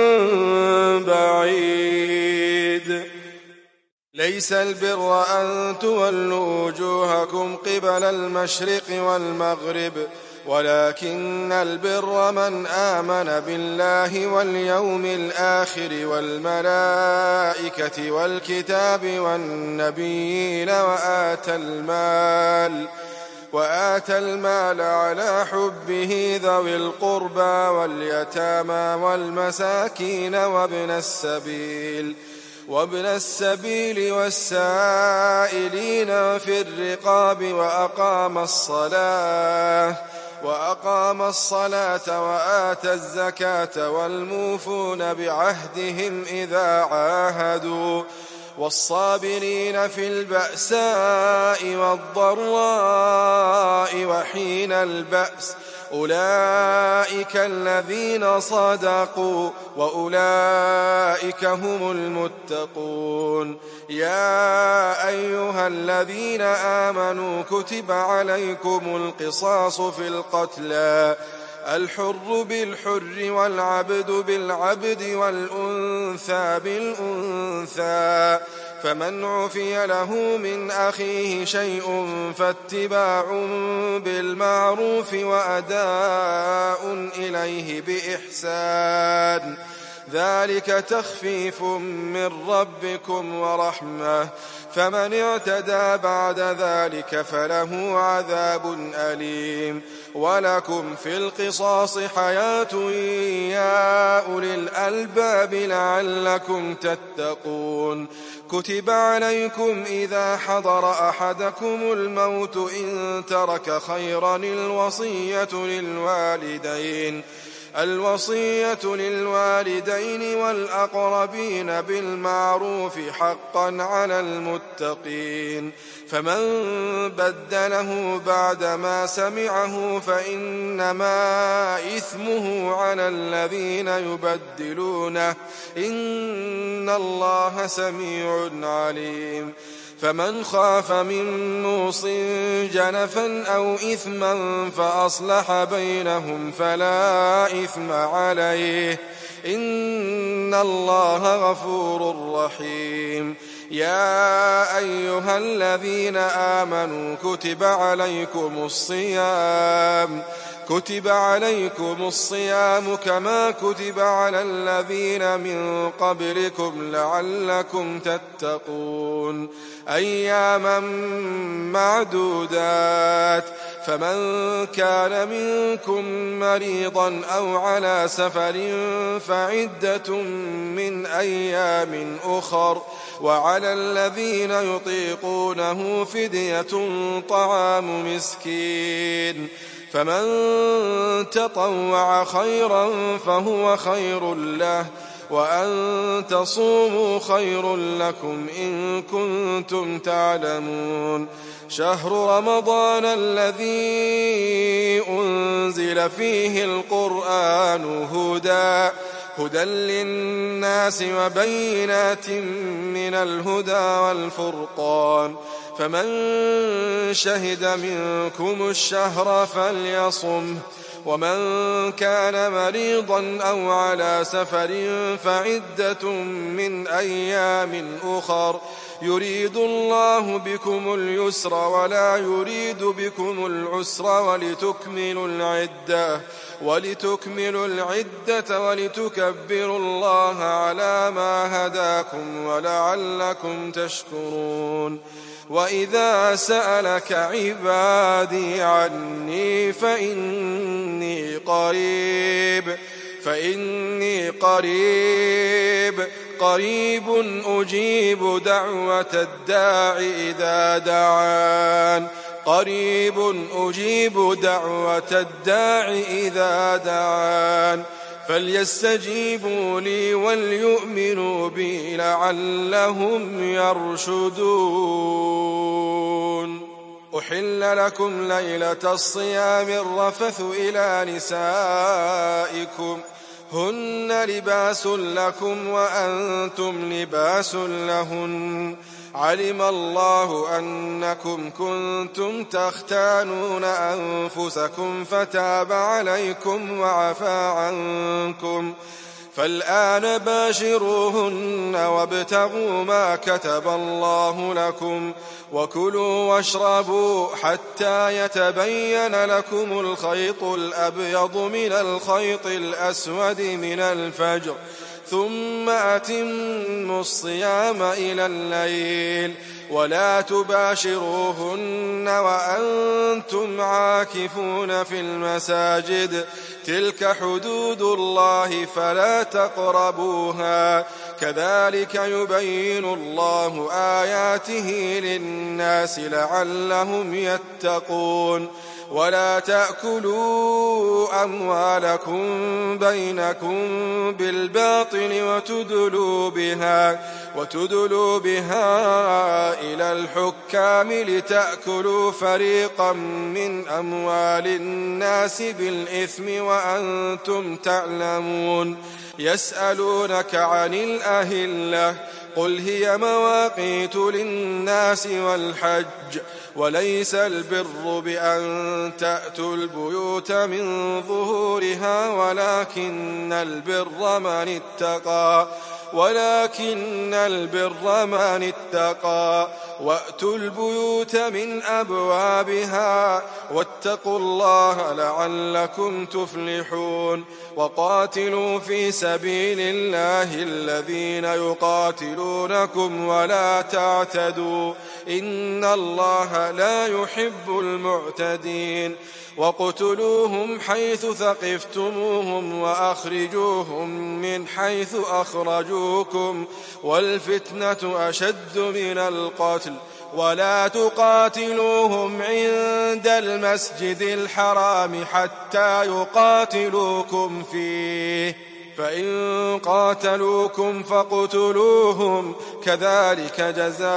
بعيد. ليس البر أن تولوا وجوهكم قبل المشرق والمغرب ولكن البر من آمن بالله واليوم الآخر والملائكة والكتاب والنبيين وآتى المال وآتى المال على حبه ذوي القربى واليتامى والمساكين وابن السبيل وابن السبيل والسائلين في الرقاب وأقام الصلاة وأقام الصلاة وآتى الزكاة والموفون بعهدهم إذا عاهدوا والصابرين في البأساء والضراء وحين البأس أولئك الذين صدقوا وأولئك هم المتقون. يا أيها الذين آمنوا كتب عليكم القصاص في القتلى الحر بالحر والعبد بالعبد والأنثى بالأنثى فمن عفي له من أخيه شيء فاتباع بالمعروف وأداء إليه بإحسان ذلك تخفيف من ربكم ورحمة فمن اعتدى بعد ذلك فله عذاب أليم. ولكم في القصاص حياة يا أولي الألباب لعلكم تتقون. كتب عليكم إذا حضر أحدكم الموت إن ترك خيرا الوصية للوالدين الوصية للوالدين والأقربين بالمعروف حقا على المتقين فمن بدله بعدما سمعه فإنما إثمه على الذين يبدلونه إن الله سميع عليم. فمن خاف من موص جنفا أو إثما فأصلح بينهم فلا إثم عليه إن الله غفور رحيم. يا أيها الذين آمنوا كتب عليكم الصيام كتب عليكم الصيام كما كتب على الذين من قبلكم لعلكم تتقون أياما معدودات فمن كان منكم مريضا أو على سفر فعدة من أيام أخر وعلى الذين يطيقونه فدية طعام مسكين فمن تطوع خيرا فهو خير له وأن تصوموا خير لكم إن كنتم تعلمون. شهر رمضان الذي أنزل فيه القرآن هدى هدى للناس وبينات من الهدى والفرقان فمن شهد منكم الشهر فليصمه ومن كان مريضا أو على سفر فعدة من أيام أخر يريد الله بكم اليسر ولا يريد بكم العسر ولتكملوا العدة ولتكملوا العدة ولتكبروا الله على ما هداكم ولعلكم تشكرون. وإذا سألك عبادي عني فإني قريب فإني قريب قريب أجيب دعوة الداع إذا دعان قريب أجيب دعوة الداع إذا دعان فليستجيبوا لي وليؤمنوا بي لعلهم يرشدون. أحل لكم ليلة الصيام الرفث إلى نسائكم هن لباس لكم وأنتم لباس لهن علم الله أنكم كنتم تختانون أنفسكم فتاب عليكم وعفى عنكم فالآن باشروهن وابتغوا ما كتب الله لكم وكلوا واشربوا حتى يتبين لكم الخيط الأبيض من الخيط الأسود من الفجر ثم أتموا الصيام إلى الليل ولا تباشروهن وأنتم عاكفون في المساجد تلك حدود الله فلا تقربوها كذلك يبين الله آياته للناس لعلهم يتقون ولا تأكلوا أموالكم بينكم بالباطل وتدلوا بها, وتدلوا بها إلى الحكام لتأكلوا فريقا من أموال الناس بالإثم وأنتم تعلمون يسألونك عن الأهلة قل هي مواقيت للناس والحج وليس البر بأن تأتوا البيوت من ظهورها ولكن البر من اتقى ولكن البر من اتقى وأتوا البيوت من أبوابها واتقوا الله لعلكم تفلحون وقاتلوا في سبيل الله الذين يقاتلونكم ولا تعتدوا إن الله لا يحب المعتدين وقتلوهم حيث ثقفتموهم وأخرجوهم من حيث أخرجوكم والفتنة أشد من القتل ولا تقاتلوهم عند المسجد الحرام حتى يقاتلوكم فيه فإن قاتلوكم فاقتلوهم كذلك جزاء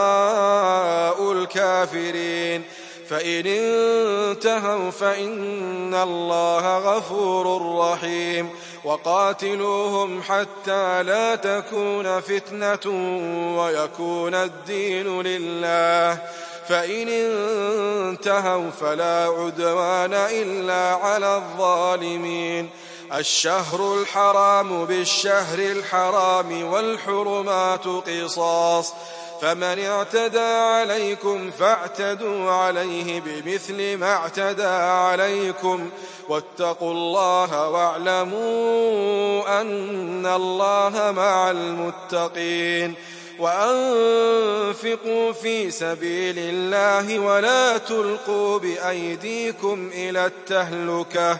الكافرين فإن انتهوا فإن الله غفور رحيم وقاتلوهم حتى لا تكون فتنة ويكون الدين لله فإن انتهوا فلا عدوان إلا على الظالمين الشهر الحرام بالشهر الحرام والحرمات قصاص فمن اعتدى عليكم فاعتدوا عليه بمثل ما اعتدى عليكم واتقوا الله واعلموا أن الله مع المتقين وأنفقوا في سبيل الله ولا تلقوا بأيديكم إلى التهلكة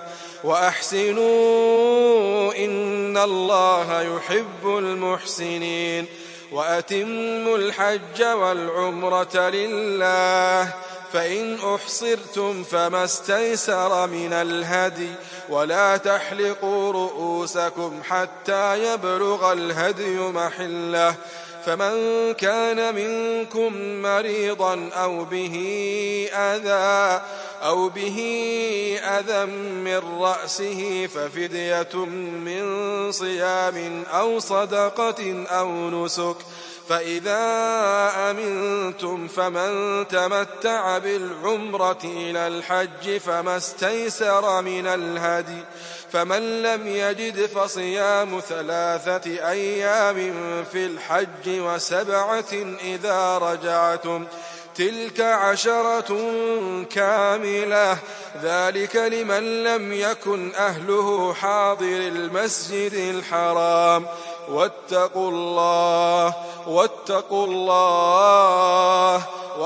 وأحسنوا إن الله يحب المحسنين وأتموا الحج والعمرة لله فإن أحصرتم فما استيسر من الهدي ولا تحلقوا رؤوسكم حتى يبلغ الهدي محله فمن كان منكم مريضا أو به أذى أو به أذى من رأسه ففدية من صيام أو صدقة أو نسك فإذا أمنتم فمن تمتع بالعمرة إلى الحج فما استيسر من الهدي فمن لم يجد فصيام ثلاثة أيام في الحج وسبعة إذا رجعتم تلك عشرة كاملة ذلك لمن لم يكن أهله حاضر المسجد الحرام واتقوا الله واتقوا الله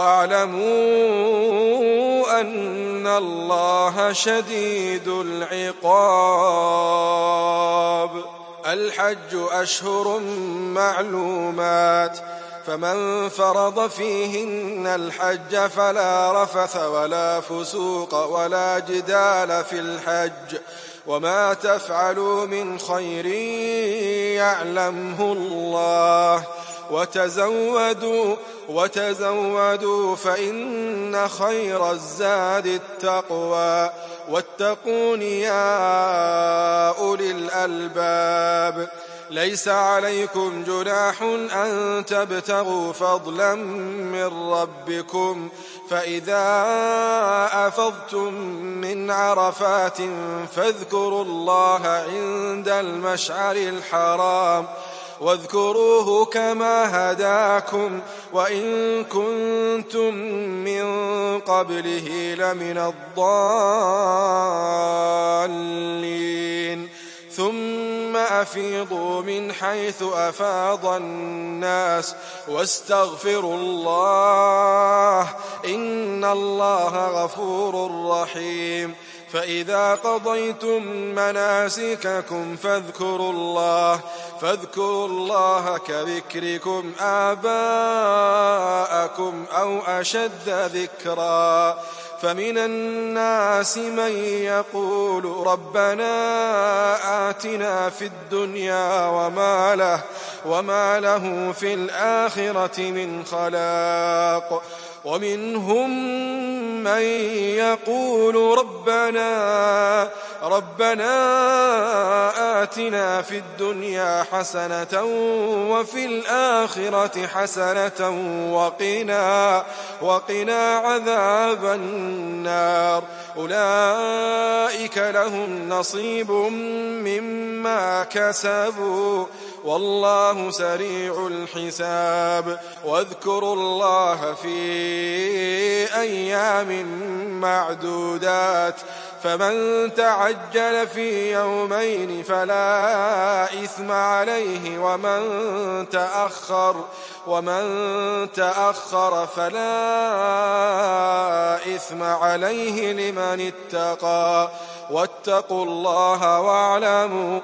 واعلموا أن الله شديد العقاب الحج أشهر معلومات فمن فرض فيهن الحج فلا رفث ولا فسوق ولا جدال في الحج وما تفعلوا من خير يعلمه الله وتزودوا وتزودوا فإن خير الزاد التقوى واتقون يا أولي الألباب. ليس عليكم جناح أن تبتغوا فضلا من ربكم، فإذا أفضتم من عرفات فاذكروا الله عند المشعر الحرام واذكروه كما هداكم وإن كنتم من قبله لمن الضالين. ثم أفيضوا من حيث أفاض الناس واستغفروا الله إن الله غفور رحيم. فإذا قضيتم مناسككم فاذكروا الله فاذكروا الله كذكركم آباءكم أو أشد ذكرا. فمن الناس من يقول ربنا آتنا في الدنيا وما له, وما له في الآخرة من خلاق. ومنهم من يقول ربنا ربنا آتنا في الدنيا حسنة وفي الآخرة حسنة وقنا, وقنا عذاب النار. أولئك لهم نصيب مما كسبوا والله سريع الحساب. واذكروا الله في أيام معدودات فمن تعجل في يومين فلا إثم عليه ومن تأخر ومن تأخر فلا إثم عليه لمن اتقى. واتقوا الله واعلموا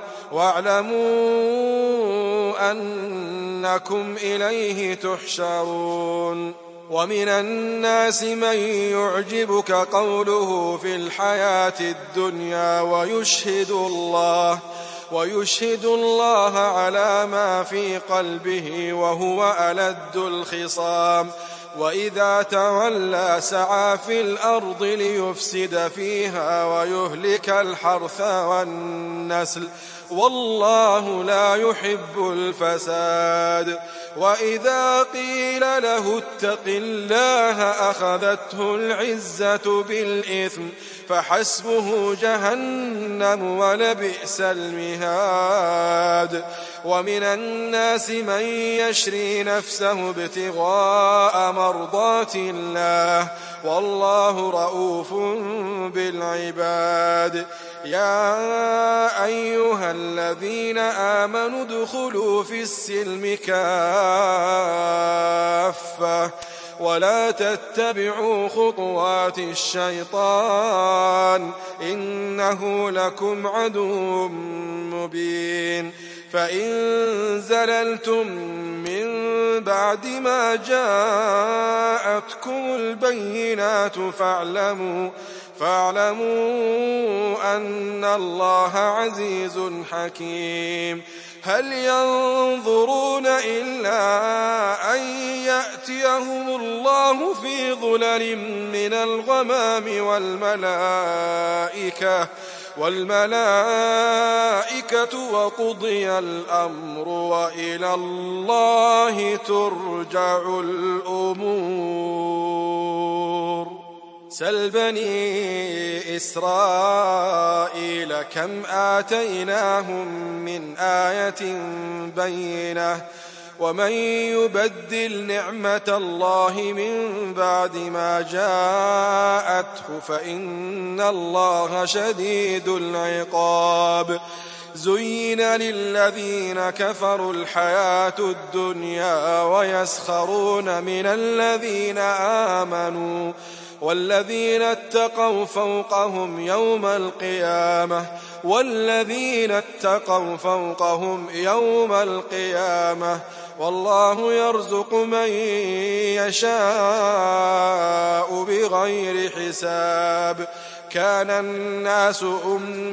واعلموا أنكم إليه تحشرون. ومن الناس من يعجبك قوله في الحياة الدنيا ويشهد الله ويشهد الله على ما في قلبه وهو ألد الخصام. وإذا تولى سعى في الأرض ليفسد فيها ويهلك الحرث والنسل والله لا يحب الفساد. وإذا قيل له اتق الله أخذته العزة بالإثم فحسبه جهنم ولبئس المهاد. ومن الناس من يشري نفسه ابتغاء مرضات الله والله رؤوف بالعباد. يا أيها الذين آمنوا ادخلوا في السلم كافة ولا تتبعوا خطوات الشيطان إنه لكم عدو مبين. فإن زللتم من بعد ما جاءتكم البينات فاعلموا فاعلموا أن الله عزيز حكيم. هل ينظرون إلا أن يأتيهم الله في ظلل من الغمام والملائكة والملائكة وقضي الأمر وإلى الله ترجع الأمور. سل بني إسرائيل كم آتيناهم من آية بينة ومن يبدل نعمة الله من بعد ما جاءته فإن الله شديد العقاب. زين للذين كفروا الحياة الدنيا ويسخرون من الذين آمنوا والذين اتقوا فوقهم يوم القيامة والذين اتقوا فوقهم يوم القيامة والله يرزق من يشاء بغير حساب. كان الناس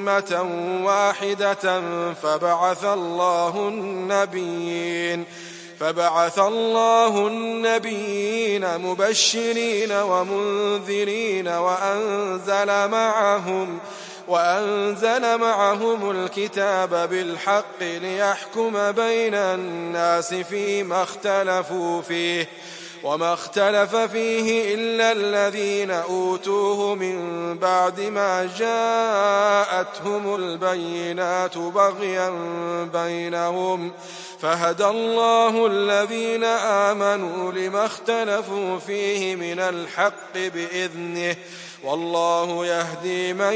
أمة واحدة فبعث الله النبيين فبعث الله النبيين مبشرين ومنذرين وأنزل معهم وأنزل معهم الكتاب بالحق ليحكم بين الناس فيما اختلفوا فيه وما اختلف فيه إلا الذين أوتوه من بعد ما جاءتهم البينات بغيا بينهم فهدى الله الذين آمنوا لما اختلفوا فيه من الحق بإذنه والله يهدي من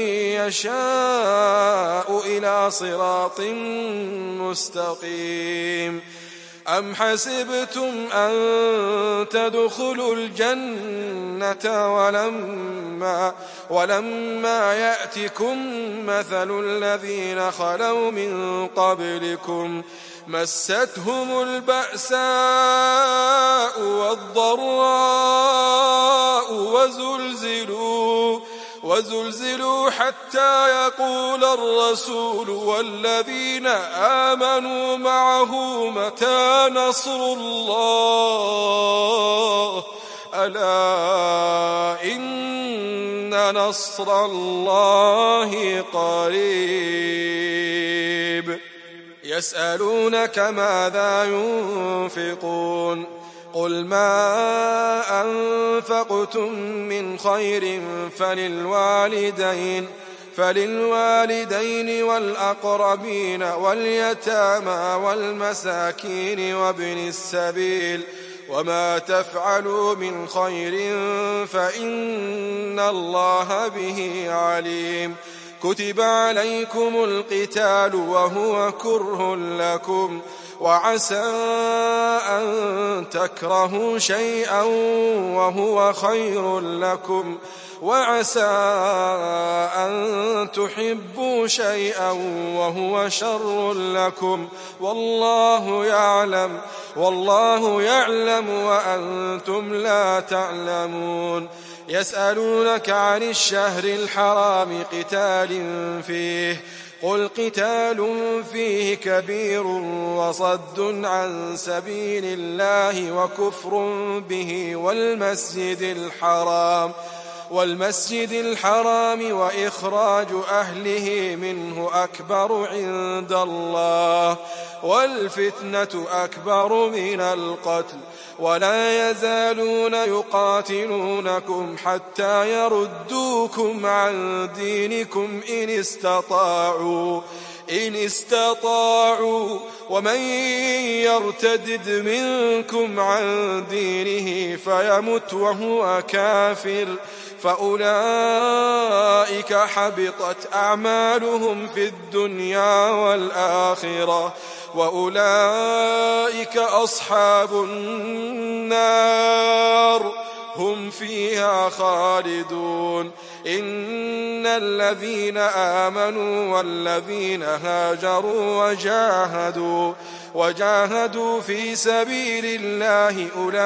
يشاء إلى صراط مستقيم. أم حسبتم أن تدخلوا الجنة ولما, ولما يأتكم مثل الذين خلوا من قبلكم مستهم البأساء والضراء وزلزلوا, وزلزلوا حتى يقول الرسول والذين آمنوا معه متى نصر الله ألا إن نصر الله قريب. يسألونك ماذا ينفقون قل ما أنفقتم من خير فللوالدين فللوالدين والأقربين واليتامى والمساكين وابن السبيل وما تفعلوا من خير فإن الله به عليم. كتب عليكم القتال وهو كره لكم وعسى أن تكرهوا شيئا وهو خير لكم وعسى أن تحبوا شيئا وهو شر لكم والله يعلم والله يعلم وأنتم لا تعلمون. يسألونك عن الشهر الحرام قتال فيه قل قتال فيه كبير وصد عن سبيل الله وكفر به والمسجد الحرام والمسجد الحرام وإخراج أهله منه أكبر عند الله والفتنة أكبر من القتل ولا يزالون يقاتلونكم حتى يردوكم عن دينكم إن استطاعوا إن استطاعوا ومن يرتدد منكم عن دينه فيمت وهو كافر فأولئك حبطت أعمالهم في الدنيا والآخرة وأولئك أصحاب النار هم فيها خالدون. إن الذين آمنوا والذين هاجروا وجاهدوا وجاهدوا في سبيل الله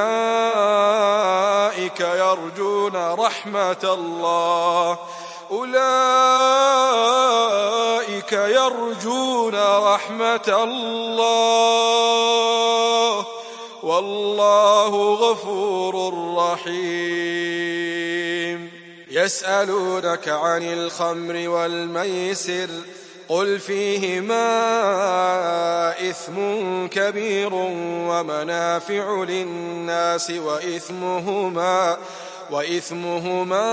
أولئك يرجون رحمة الله أولئك يرجون رحمة الله والله غفور رحيم. يسألونك عن الخمر والميسر قل فيهما إثم كبير ومنافع للناس وإثمهما وإثمهما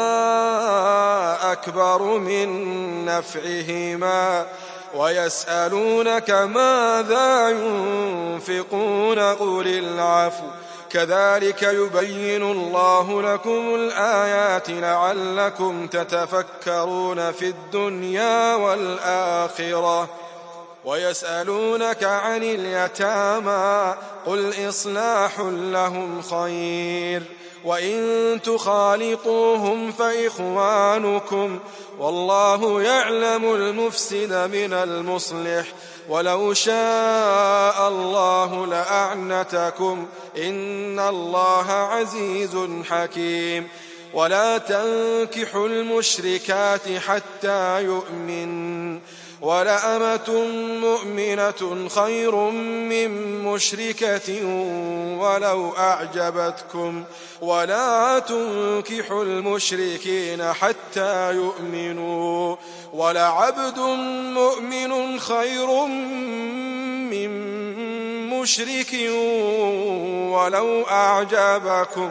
أكبر من نفعهما ويسألونك ماذا ينفقون قل العفو كذلك يبين الله لكم الآيات لعلكم تتفكرون في الدنيا والآخرة. ويسألونك عن اليتامى قل إصلاح لهم خير وإن تخالطوهم فإخوانكم والله يعلم المفسد من المصلح ولو شاء الله لأعنتكم إن الله عزيز حكيم. ولا تنكحوا المشركات حتى يؤمن ولأمة مؤمنة خير من مشركة ولو أعجبتكم ولا تنكحوا المشركين حتى يؤمنوا ولعبد مؤمن خير من مشرك ولو أعجبكم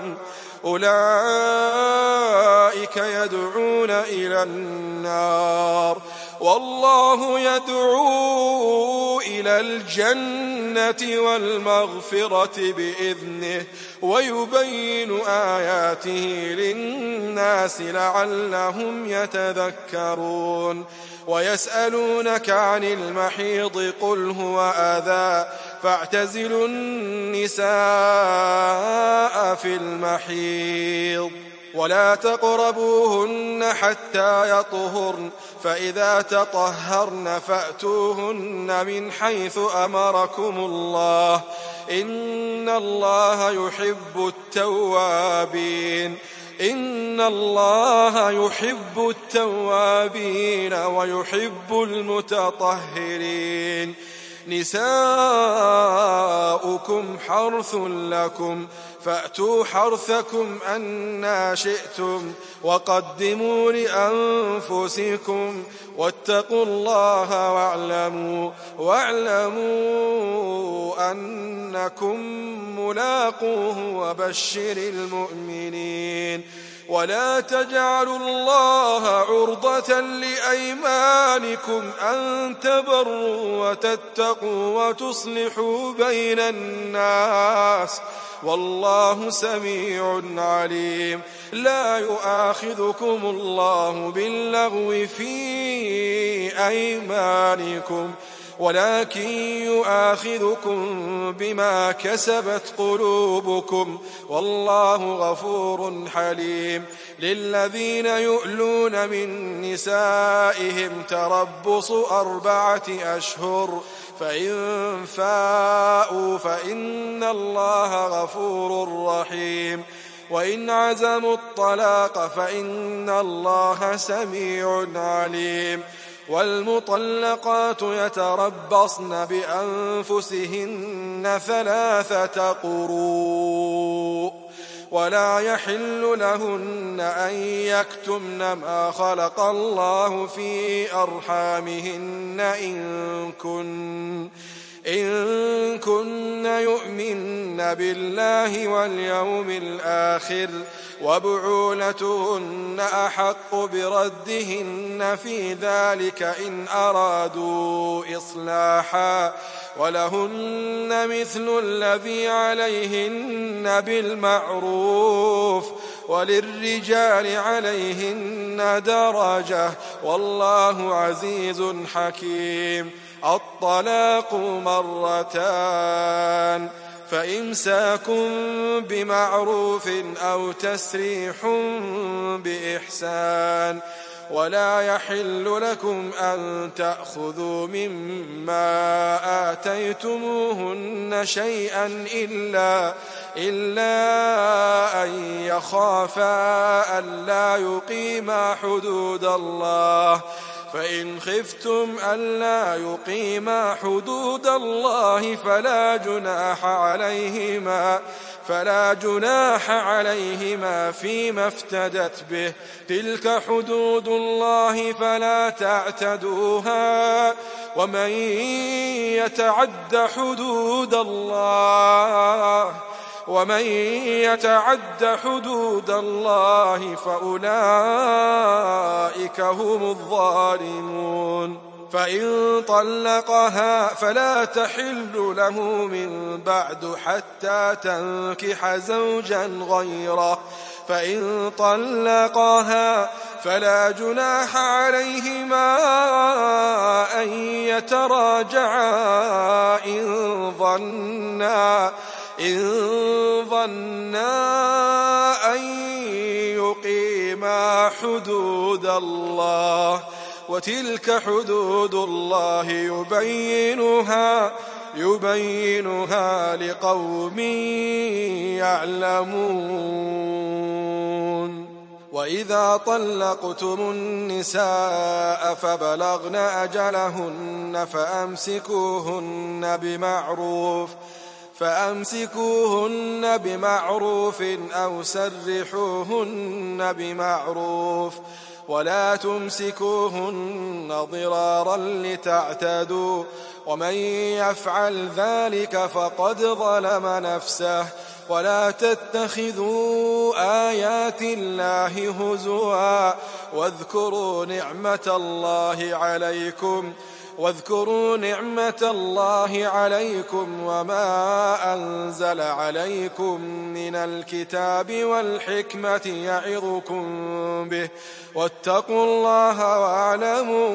أولئك يدعون إلى النار والله يدعو إلى الجنة والمغفرة بإذنه ويبين آياته للناس لعلهم يتذكرون ويسألونك عن المحيض قل هو أذى فاعتزلوا النساء في المحيض ولا تقربوهن حتى يطهرن فإذا تطهرن فأتوهن من حيث أمركم الله إن الله يحب التوابين إن الله يحب التوابين ويحب المتطهرين نساؤكم حرث لكم فأتوا حرثكم أنى شئتم وقدموا لأنفسكم واتقوا الله واعلموا, واعلموا أنكم ملاقوه وبشر المؤمنين ولا تجعلوا الله عرضة لأيمانكم أن تبروا وتتقوا وتصلحوا بين الناس والله سميع عليم لا يؤاخذكم الله باللغو في أيمانكم ولكن يؤاخذكم بما كسبت قلوبكم والله غفور حليم للذين يؤلون من نسائهم تربص أربعة أشهر فإن فاءوا فإن الله غفور رحيم وإن عزموا الطلاق فإن الله سميع عليم والمطلقات يتربصن بأنفسهن ثلاثة قروء ولا يحل لهن أن يكتمن ما خلق الله في أرحامهن إن كن إن كن يؤمن بالله واليوم الآخر وبعولتهن أحق بردهن في ذلك إن أرادوا إصلاحا ولهن مثل الذي عليهن بالمعروف وللرجال عليهن درجة والله عزيز حكيم الطلاق مرتان فإمساك بمعروف أو تسريح بإحسان ولا يحل لكم أن تأخذوا مما آتيتموهن شيئا إلا, إلا أن يخافا ألا يقيما حدود الله فإن خفتم ألا يقيما حدود الله فلا جناح عليهما فلا جناح عليهما فيما افتدت به تلك حدود الله فلا تعتدوها ومن يتعد حدود الله ومن يتعد حدود الله فأولئك هم الظالمون فإن طلقها فلا تحل له من بعد حتى تنكح زوجا غيره فإن طلقها فلا جناح عليهما أن يتراجعا إن ظنا إن ظنا أن يقيما حدود الله وتلك حدود الله يبينها يبينها لقوم يعلمون وإذا طلقتم النساء فبلغن أجلهن فأمسكوهن بمعروف فأمسكوهن بمعروف أو سرحوهن بمعروف ولا تمسكوهن ضرارا لتعتدوا ومن يفعل ذلك فقد ظلم نفسه ولا تتخذوا آيات الله هزوا واذكروا نعمة الله عليكم واذكروا نعمة الله عليكم وما أنزل عليكم من الكتاب والحكمة يعظكم به واتقوا الله واعلموا,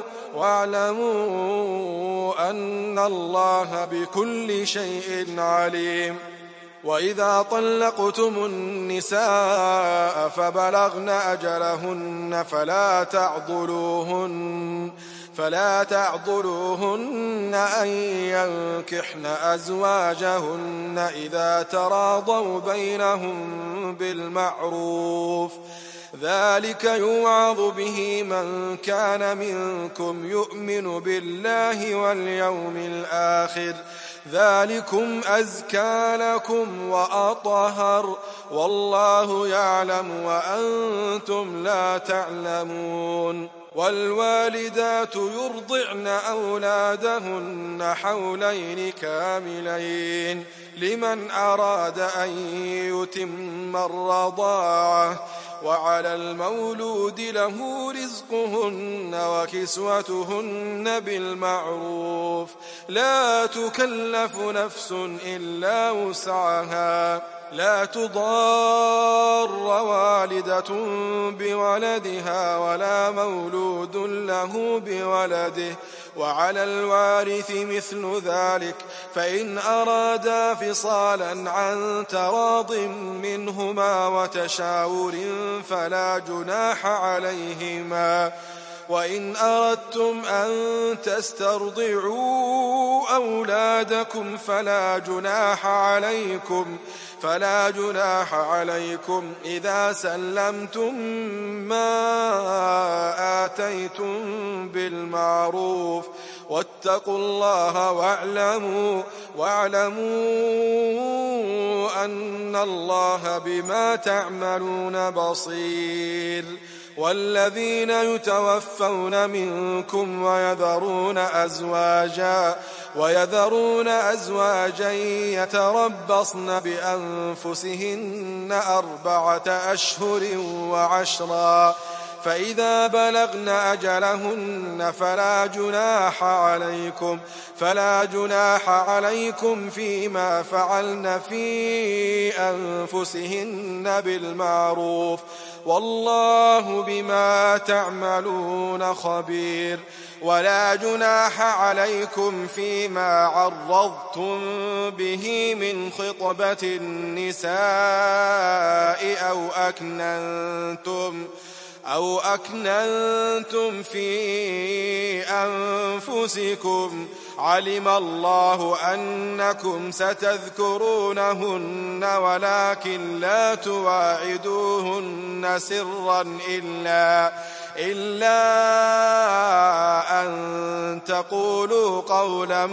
واعلموا أن الله بكل شيء عليم. وإذا طلقتم النساء فبلغن أجلهن فلا تعضلوهن فلا تعضلوهن أن ينكحن أزواجهن إذا تراضوا بينهم بالمعروف ذلك يوعظ به من كان منكم يؤمن بالله واليوم الآخر ذلكم أزكى لكم وأطهر والله يعلم وأنتم لا تعلمون. والوالدات يرضعن أولادهن حولين كاملين لمن أراد أن يتم الرضاعة وعلى المولود له رزقهن وكسوتهن بالمعروف لا تكلف نفس إلا وسعها لا تضار والدة بولدها ولا مولود له بولده وعلى الوارث مثل ذلك فإن أرادا فصالا عن تراض منهما وتشاور فلا جناح عليهما وإن أردتم أن تسترضعوا أولادكم فلا جناح عليكم فلا جناح عليكم إذا سلمتم ما آتيتم بالمعروف واتقوا الله واعلموا, واعلموا أن الله بما تعملون بصير. والذين يتوفون منكم ويذرون أزواجا ويذرون أزواجا يتربصن بأنفسهن أربعة أشهر وعشرا فإذا بلغن أجلهن فلا جناح عليكم فلا جناح عليكم فيما فعلن في أنفسهن بالمعروف والله بما تعملون خبير. ولا جناح عليكم فيما عرضتم به من خطبة النساء أو أكننتم أو أكننتم في أنفسكم علم الله أنكم ستذكرونهن ولكن لا تواعدوهن سرا إلا إلا أن تقولوا قولا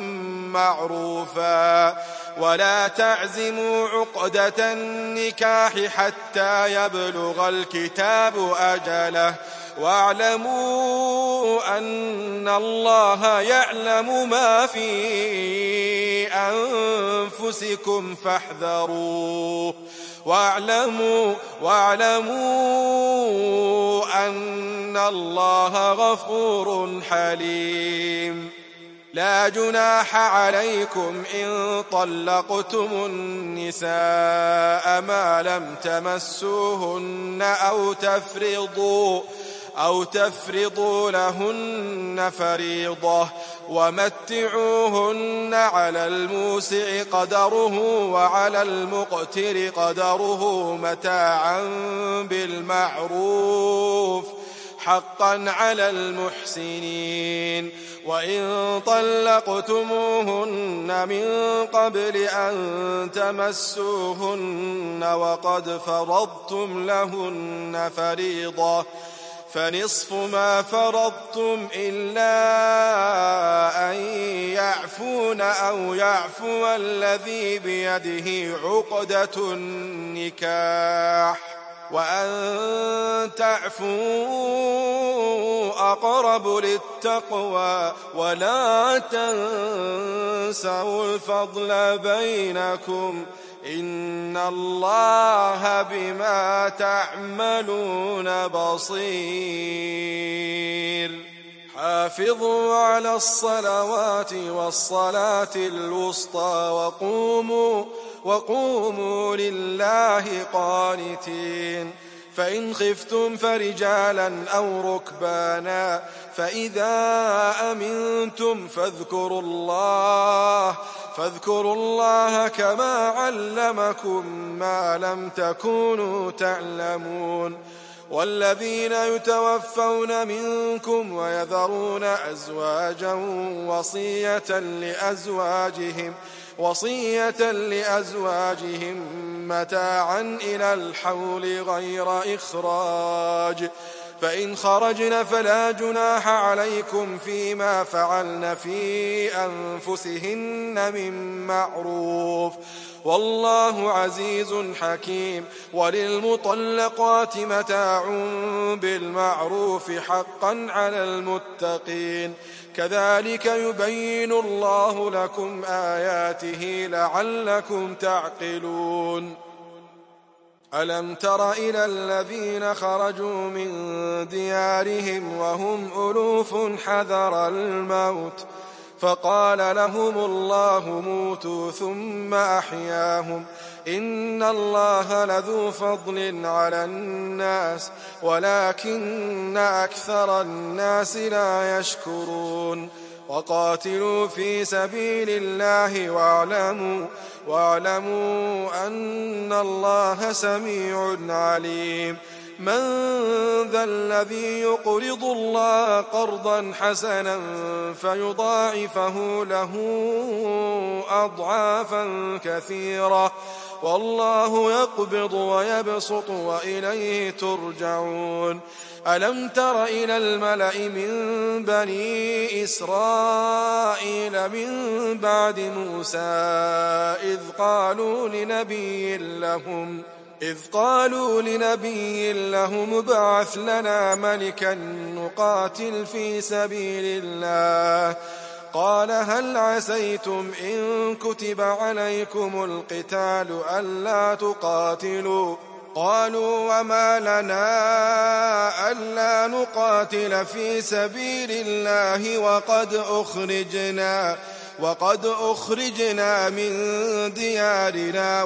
معروفا ولا تعزموا عقدة النكاح حتى يبلغ الكتاب أجله واعلموا أن الله يعلم ما في أنفسكم فاحذروه واعلموا, واعلموا أن الله غفور حليم. لا جناح عليكم إن طلقتم النساء ما لم تمسوهن أو تفرضوا أو تفرضوا لهن فريضة ومتعوهن على الموسع قدره وعلى المقتر قدره متاعا بالمعروف حقا على المحسنين وإن طلقتموهن من قبل أن تمسوهن وقد فرضتم لهن فريضة فنصف ما فرضتم إلا أن يعفون أو يعفو الذي بيده عقدة النكاح وأن تعفوا أقرب للتقوى ولا تنسوا الفضل بينكم إن الله بما تعملون بصير. حافظوا على الصلوات والصلاة الوسطى وقوموا وقوموا لله قانتين. فإن خفتم فرجالا أو ركبانا فإذا أمنتم فاذكروا الله فاذكروا الله كما علمكم ما لم تكونوا تعلمون. والذين يتوفون منكم ويذرون أزواجا وصية لأزواجهم وصية لأزواجهم متاعا إلى الحول غير إخراج فإن خرجن فلا جناح عليكم فيما فعلن في أنفسهن من معروف والله عزيز حكيم. وللمطلقات متاع بالمعروف حقا على المتقين كذلك يبين الله لكم آياته لعلكم تعقلون. ألم تر إلى الذين خرجوا من ديارهم وهم ألوف حذر الموت فقال لهم الله موتوا ثم أحياهم إن الله لذو فضل على الناس ولكن أكثر الناس لا يشكرون. وقاتلوا في سبيل الله واعلموا, واعلموا أن الله سميع عليم. من ذا الذي يقرض الله قرضا حسنا فيضاعفه له أضعافا كثيرة والله يقبض ويبسط وإليه ترجعون. ألم تر إلى الملأ من بني إسرائيل من بعد موسى إذ قالوا لنبي لهم إذ قالوا لنبي لهم ابعث لنا ملكا نقاتل في سبيل الله قال هل عسيتم إن كتب عليكم القتال ألا تقاتلوا قالوا وما لنا ألا نقاتل في سبيل الله وقد أخرجنا وقد أخرجنا من ديارنا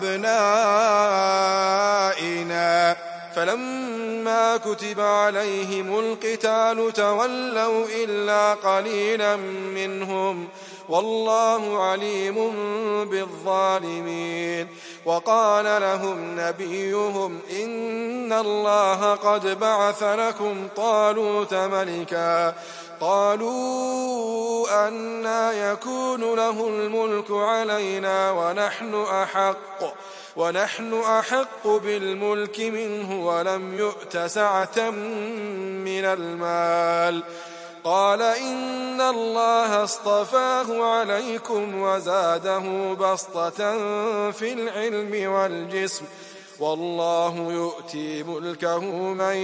وأبنائنا فلما كتب عليهم القتال تولوا إلا قليلا منهم والله عليم بالظالمين. وقال لهم نبيهم إن الله قد بعث لكم طالوت ملكا قالوا أنى يكون له الملك علينا ونحن أحق ونحن أحق بالملك منه ولم يؤت سعة من المال قال إن الله اصطفاه عليكم وزاده بسطة في العلم والجسم والله يؤتي ملكه من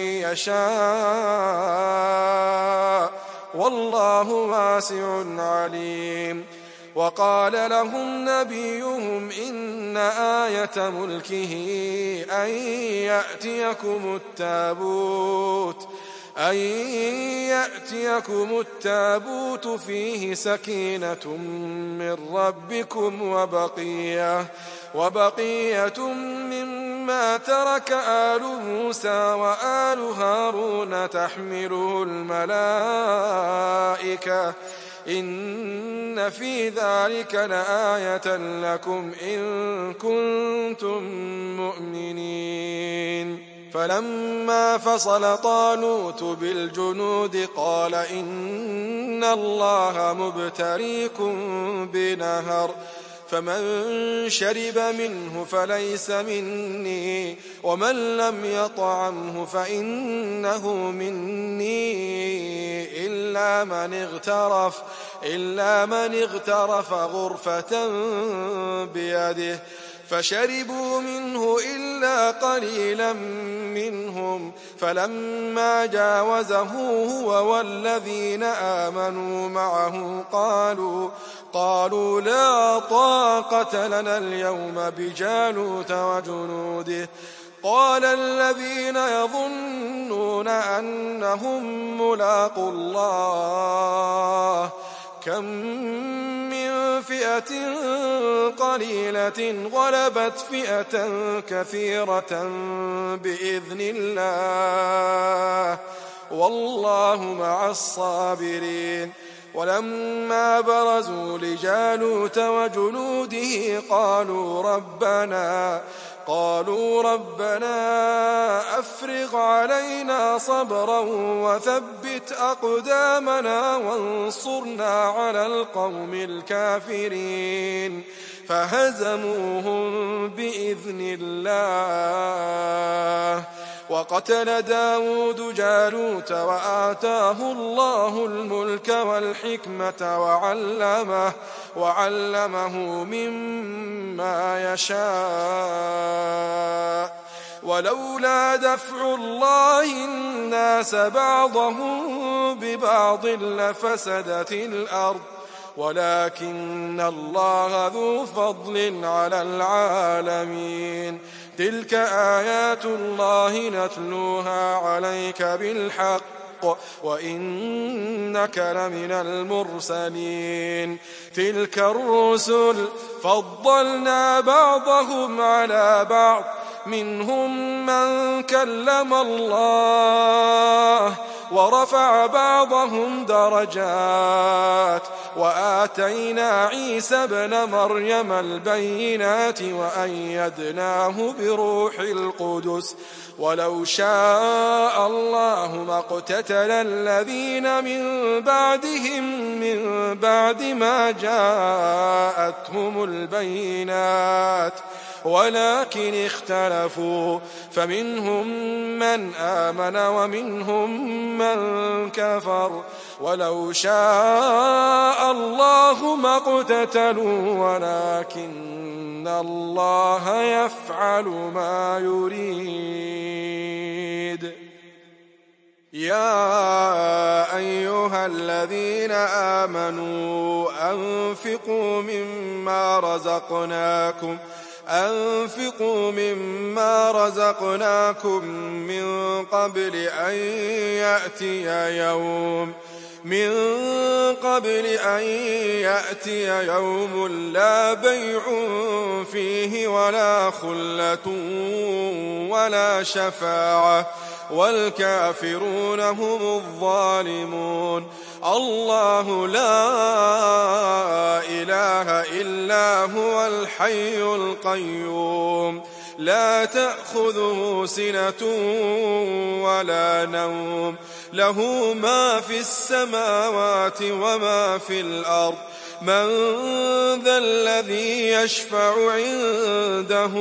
يشاء والله واسع عليم. وقال لهم نبيهم إن آية ملكه أن يأتيكم التابوت أن يأتيكم التابوت فيه سكينة من ربكم وبقية وبقية مما ترك آل موسى وآل هارون تحمله الملائكة إن في ذلك لآية لكم إن كنتم مؤمنين. فلما فصل طالوت بالجنود قال إن الله مبتليكم بنهر فمن شرب منه فليس مني ومن لم يطعمه فإنه مني إلا من اغترف إلا من اغترف غرفة بيده فشربوا منه إلا قليلا منهم فلما جاوزه هو والذين آمنوا معه قالوا قالوا لا طاقة لنا اليوم بجالوت وجنوده قال الذين يظنون أنهم ملاقوا الله كم من فئة قليلة غلبت فئة كثيرة بإذن الله والله مع الصابرين ولما برزوا لجالوت وجنوده قالوا ربنا قالوا ربنا أفرغ علينا صبرا وثبت أقدامنا وانصرنا على القوم الكافرين فهزموهم بإذن الله وقتل داود جالوت وآتاه الله الملك والحكمة وعلمه, وعلمه مما يشاء ولولا دفع الله الناس بعضهم ببعض لفسدت الأرض ولكن الله ذو فضل على العالمين تلك آيات الله نتلوها عليك بالحق وإنك لمن المرسلين تلك الرسل فضلنا بعضهم على بعض منهم من كلم الله ورفع بعضهم درجات وآتينا عيسى ابن مريم البينات وأيدناه بروح القدس ولو شاء الله ما اقتتل الذين من بعدهم من بعد ما جاءتهم البينات ولكن اختلفوا فمنهم من آمن ومنهم من كفر ولو شاء الله ما اقتتلوا ولكن الله يفعل ما يريد يا أيها الذين آمنوا أنفقوا مما رزقناكم أنفقوا مما رزقناكم من قبل أن يأتي يوم من قبل أن يأتي يوم لا بيع فيه ولا خلة ولا شفاعة والكافرون هم الظالمون الله لا إله إلا هو الحي القيوم لا تأخذه سنة ولا نوم له ما في السماوات وما في الأرض من ذا الذي يشفع عنده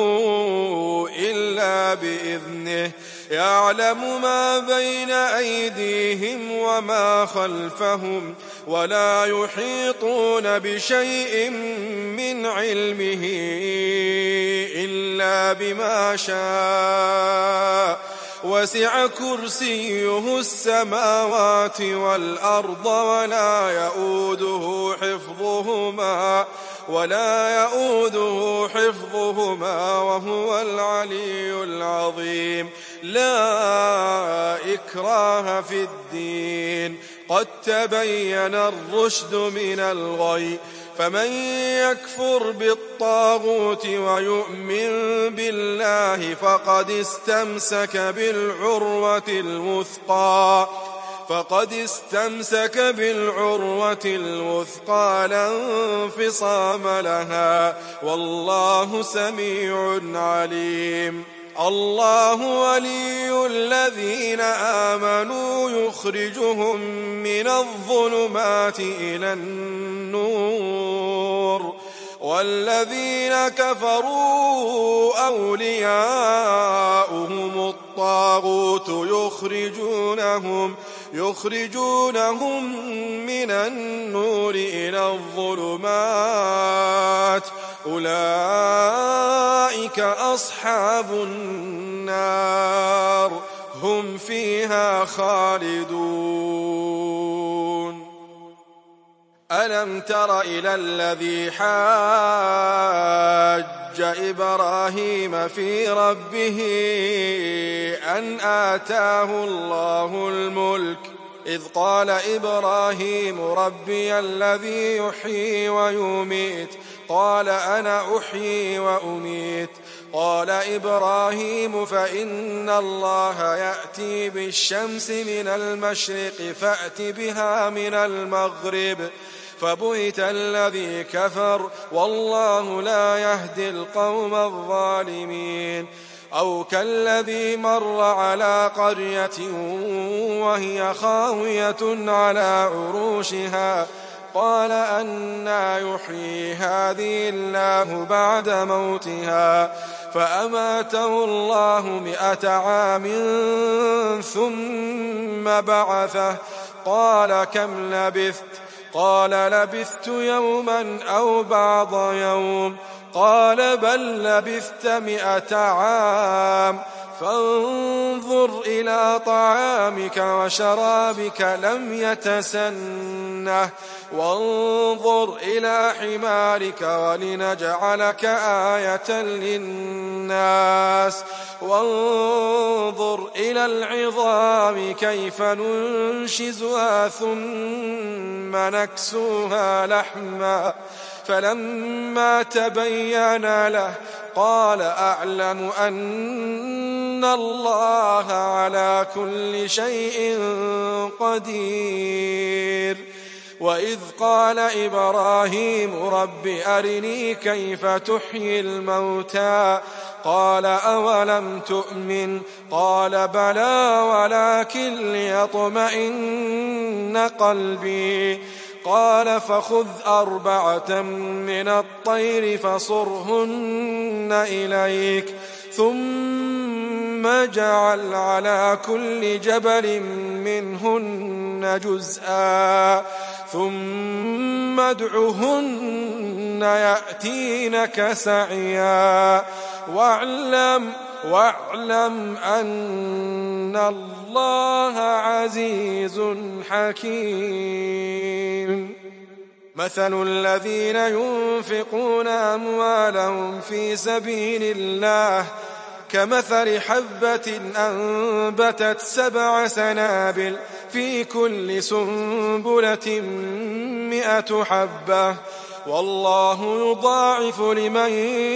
إلا بإذنه يعلم ما بين أيديهم وما خلفهم ولا يحيطون بشيء من علمه إلا بما شاء وسع كرسيه السماوات والأرض ولا يؤوده حفظهما ولا يؤوده حفظهما وهو العلي العظيم لا إكراه في الدين قد تبين الرشد من الغي فمن يكفر بالطاغوت ويؤمن بالله فقد استمسك بالعروة الوثقى فقد استمسك بالعروة الوثقى لا انفصام لها والله سميع عليم الله ولي الذين آمنوا يخرجهم من الظلمات إلى النور والذين كفروا أولياؤهم الطاغوت يخرجونهم يخرجونهم من النور إلى الظلمات أولئك أصحاب النار هم فيها خالدون. ألم تر إلى الذي حاج إبراهيم في ربه أن آتاه الله الملك إذ قال إبراهيم ربي الذي يحيي ويميت قال أنا أحيي وأميت قال إبراهيم فإن الله يأتي بالشمس من المشرق فأت بها من المغرب فبهت الذي كفر والله لا يهدي القوم الظالمين. أو كالذي مر على قرية وهي خاوية على عروشها قال أنى يحيي هذه الله بعد موتها فأماته الله مئة عام ثم بعثه قال كم لبثت قال لبثت يوما أو بعض يوم قال بل لبثت مئة عام فانظر إلى طعامك وشرابك لم يتسنه وانظر إلى حمارك ولنجعلك آية للناس وانظر إلى العظام كيف ننشزها ثم نكسوها لحما فلما تبين له قال أعلم أن الله على كل شيء قدير. وإذ قال إبراهيم رب أرني كيف تحيي الموتى قال أولم تؤمن قال بلى ولكن ليطمئن قلبي قال فخذ أربعة من الطير فصرهن إليك ثم اجعل على كل جبل منهن جزءا ثم ادعهن يأتينك سعيا واعلم واعلم أن الله عزيز حكيم. مثل الذين ينفقون أموالهم في سبيل الله كمثل حبة أنبتت سبع سنابل في كل سنبلة مئة حبة والله يضاعف لمن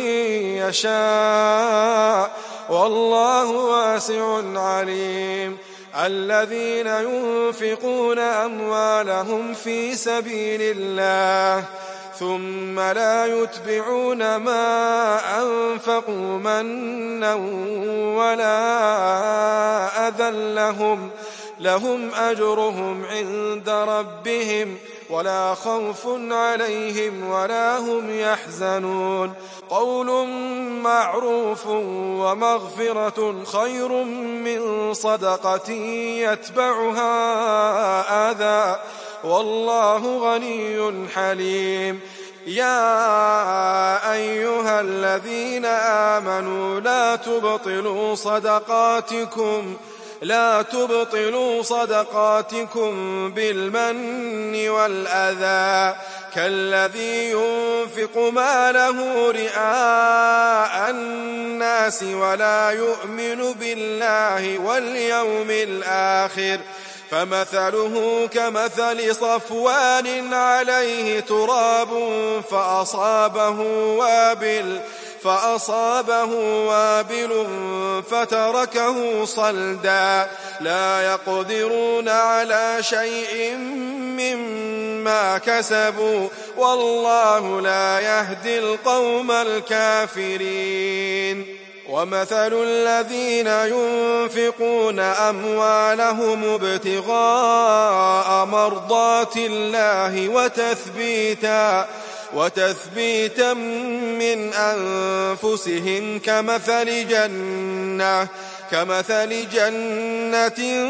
يشاء والله واسع عليم. الذين ينفقون أموالهم في سبيل الله ثم لا يتبعون ما أنفقوا منا ولا أذى لهم لهم أجرهم عند ربهم ولا خوف عليهم ولا هم يحزنون. قول معروف ومغفرة خير من صدقة يتبعها أذى والله غني حليم. يا أيها الذين آمنوا لا تبطلوا صدقاتكم لا تبطلوا صدقاتكم بالمن والأذى كالذي ينفق ماله رئاء الناس ولا يؤمن بالله واليوم الآخر فمثله كمثل صفوان عليه تراب فأصابه وابل فأصابه وابل فتركه صلدا لا يقدرون على شيء مما كسبوا والله لا يهدي القوم الكافرين. ومثل الذين ينفقون أموالهم ابتغاء مرضات الله وتثبيتا وتثبيتا من أنفسهم كمثل جنة كمثل جنة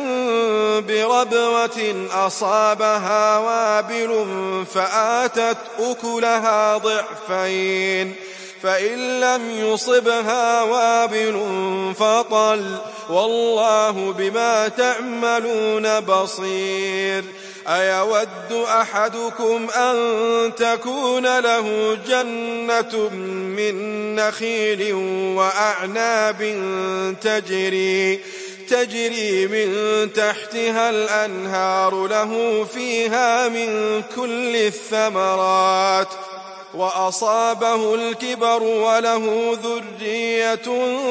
بربوة أصابها وابل فآتت أكلها ضعفين فإن لم يصبها وابل فطل والله بما تعملون بصير. أيود أحدكم أن تكون له جنة من نخيل وأعناب تجري تجري من تحتها الأنهار له فيها من كل الثمرات وأصابه الكبر وله ذرية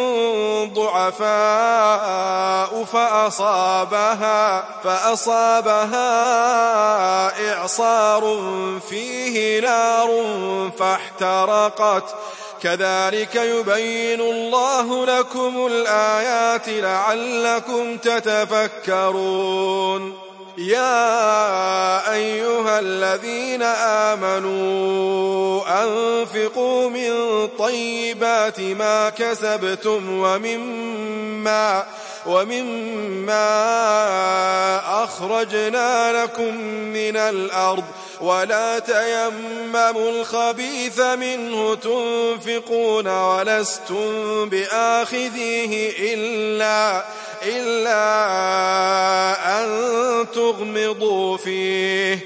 ضعفاء فأصابها, فأصابها إعصار فيه نار فاحترقت كذلك يبين الله لكم الآيات لعلكم تتفكرون. يا أيها الذين آمنوا أنفقوا من طيبات ما كسبتم ومما, ومما أخرجنا لكم من الأرض ولا تيمموا الخبيث منه تنفقون ولستم بآخذيه إلا إلا أن تغمضوا فيه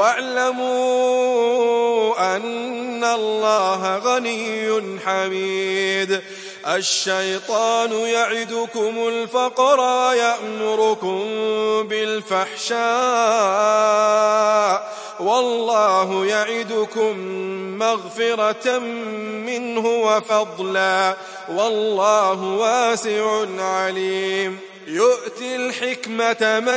واعلموا أن الله غني حميد. الشيطان يعدكم الفقر ويأمركم بالفحشاء والله يعدكم مغفرة منه وفضلا والله واسع عليم. يؤتي الحكمة من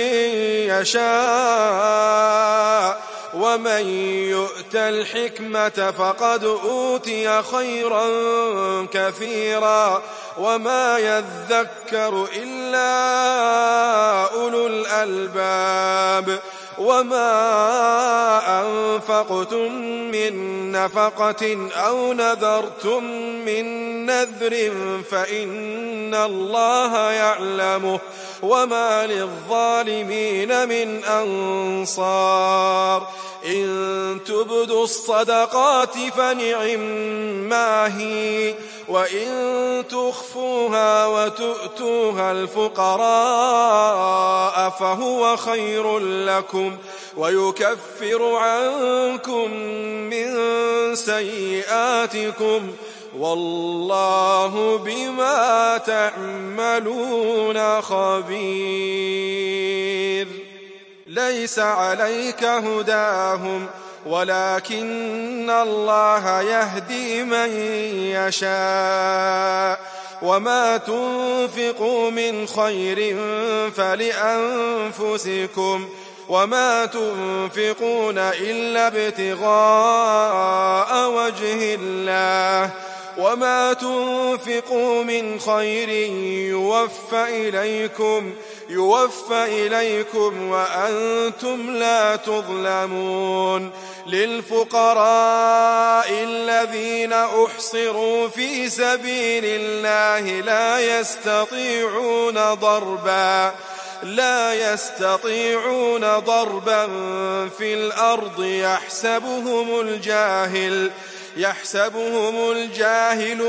يشاء ومن يؤت الحكمة فقد أوتي خيرا كثيرا وما يذكر إلا أولو الألباب. وما أنفقتم من نفقة أو نذرتم من نذر فإن الله يعلمه وما للظالمين من أنصار. إن تبدوا الصدقات فنعما هي وإن تخفوها وتؤتوها الفقراء فهو خير لكم ويكفر عنكم من سيئاتكم والله بما تعملون خبير. ليس عليك هداهم ولكن الله يهدي من يشاء وما تنفقوا من خير فلأنفسكم وما تنفقون إلا ابتغاء وجه الله وما تنفقوا من خير يوفى إليكم يوفى إليكم وأنتم لا تظلمون. للفقراء الذين أحصروا في سبيل الله لا يستطيعون ضربا لا يستطيعون ضربا في الأرض يحسبهم الجاهل يحسبهم الجاهل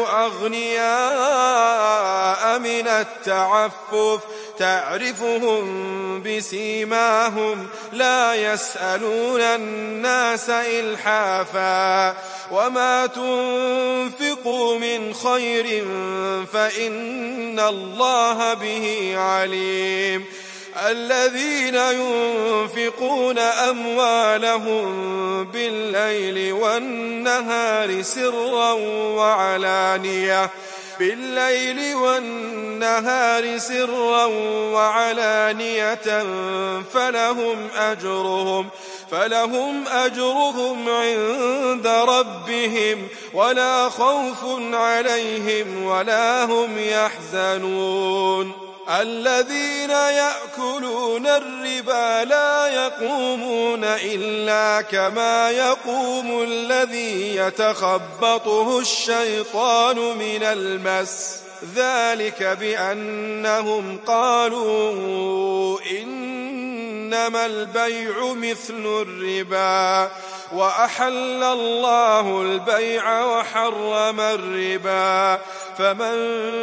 أغنياء من التعفف تعرفهم بسيماهم لا يسألون الناس إلحافا وما تنفقوا من خير فإن الله به عليم. الذين ينفقون أموالهم بالليل والنهار سرا وعلانية بالليل والنهار سرا وعلانية فلهم أجرهم فلهم أجرهم عند ربهم ولا خوف عليهم ولا هم يحزنون الذين يأكلون الربا لا يقومون إلا كما يقوم الذي يتخبطه الشيطان من المس ذلك بأنهم قالوا إنما البيع مثل الربا وأحل الله البيع وحرم الربا فمن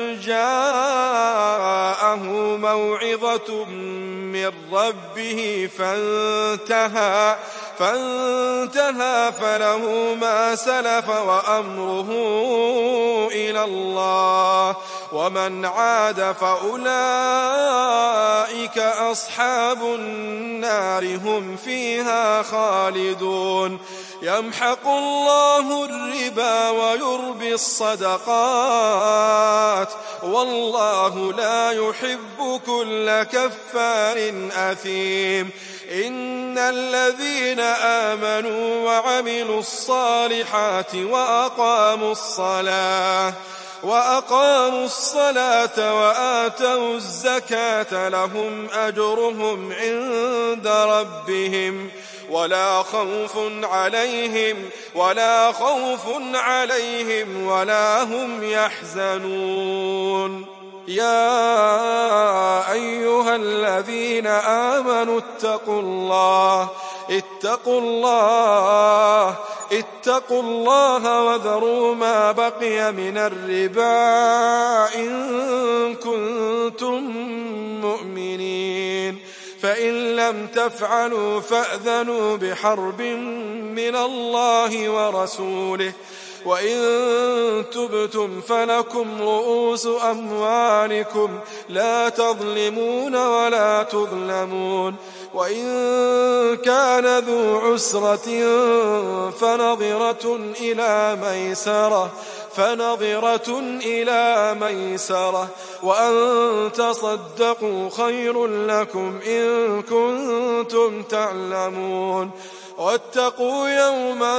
جاءه موعظة من ربه فانتهى فانتهى فله ما سلف وأمره إلى الله ومن عاد فأولئك أصحاب النار هم فيها خالدون يمحق الله الربا ويربي الصدقات والله لا يحب كل كفار أثيم إن الذين آمنوا وعملوا الصالحات وأقاموا الصلاة وأقاموا الصلاة وآتوا الزكاة لهم أجرهم عند ربهم ولا خوف عليهم ولا خوف عليهم ولا هم يحزنون يا أيها الذين آمنوا اتقوا الله اتقوا الله اتقوا الله وذروا ما بقي من الربا إن كنتم مؤمنين فإن لم تفعلوا فأذنوا بحرب من الله ورسوله وإن تبتم فلكم رؤوس أموالكم لا تظلمون ولا تظلمون وإن كان ذو عسرة فنظرة إلى ميسرة فنظرة إلى ميسرة وأن تصدقوا خير لكم إن كنتم تعلمون واتقوا يوما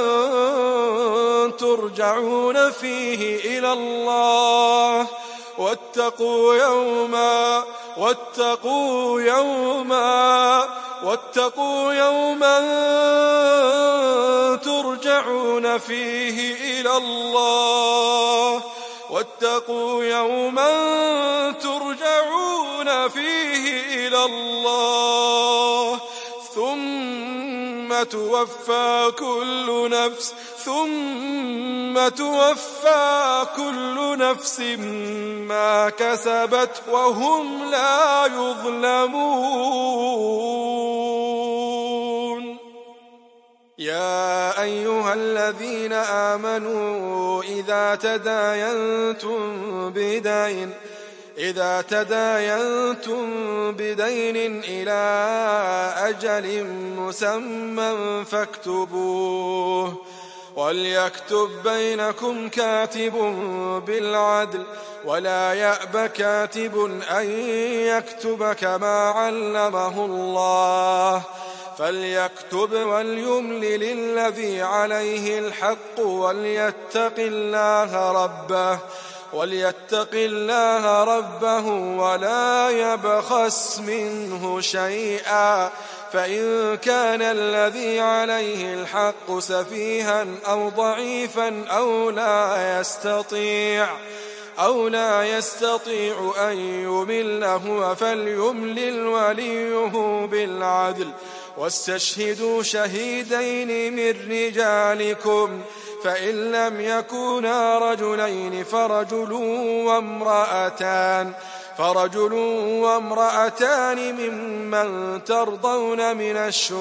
ترجعون فيه إلى الله واتقوا يوما واتقوا يوما واتقوا يوما ترجعون فيه إلى الله واتقوا يوما ترجعون فيه إلى الله ثم توفى كل نفس ثم توفى كل نفس ما كسبت وهم لا يظلمون يا أيها الذين آمنوا إذا تداينتم بدين إذا تداينتم بدين إلى أجل مسمى فاكتبوه وليكتب بينكم كاتب بالعدل ولا يأب كاتب أن يكتب كما علمه الله فليكتب وليملل الذي عليه الحق وليتق الله ربه وليتق الله ربه ولا يبخس منه شيئا فإن كان الذي عليه الحق سفيها أو ضعيفا أو لا يستطيع أو لا يستطيع أن يمل هو فليملل وليه بالعدل واستشهدوا شهيدين من رجالكم فإن لم يكونا رجلين فرجل وامرأتان فرجل وامرأتان ممن ترضون من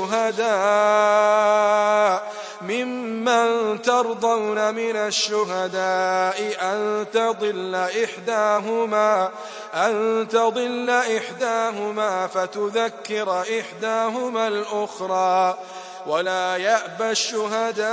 الشهداء ممن ترضون من الشهداء أن تضل إحداهما أن تضل إحداهما فتذكر إحداهما الأخرى ولا يأبى الشهداء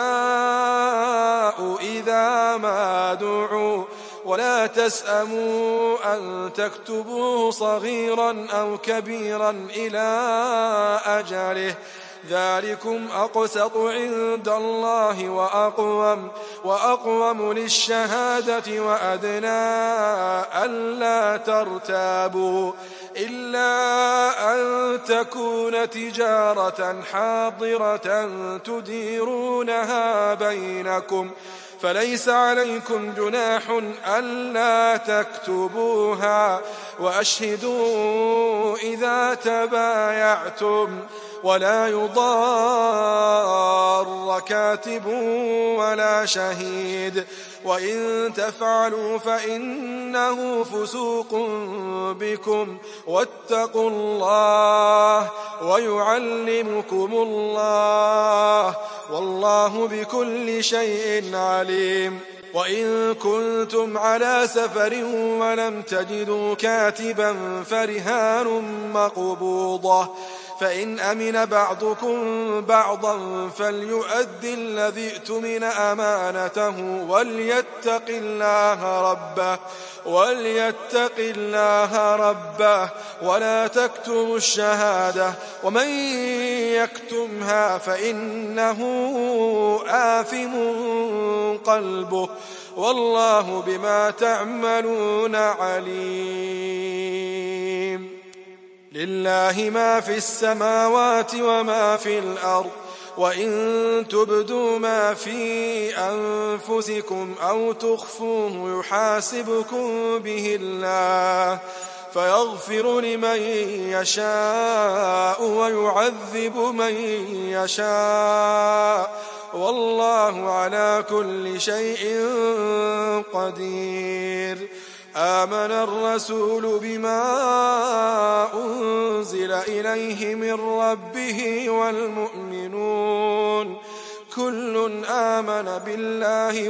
إذا ما دعوا ولا تسأموا أن تكتبوه صغيرا أو كبيرا إلى أجله ذلكم أقسط عند الله وأقوم, وأقوم للشهادة وأدنى ألا ترتابوا إلا أن تكون تجارة حاضرة تديرونها بينكم فليس عليكم جناح ألا تكتبوها وأشهدوا إذا تبايعتم ولا يضار كاتب ولا شهيد وإن تفعلوا فإنه فسوق بكم واتقوا الله ويعلمكم الله والله بكل شيء عليم. وإن كنتم على سفر ولم تجدوا كاتبا فرهان مقبوضة فإن أمن بعضكم بعضا فليؤدي الذي اؤتمن أمانته وليتق الله ربه وليتق الله ربه ولا تكتموا الشهادة ومن يكتمها فإنه آثم قلبه والله بما تعملون عليم. لله ما في السماوات وما في الأرض وإن تبدوا ما في أنفسكم أو تخفوه يحاسبكم به الله فيغفر لمن يشاء ويعذب من يشاء والله على كل شيء قدير. آمن الرسول بما أنزل إليه من ربه والمؤمنون كل آمن بالله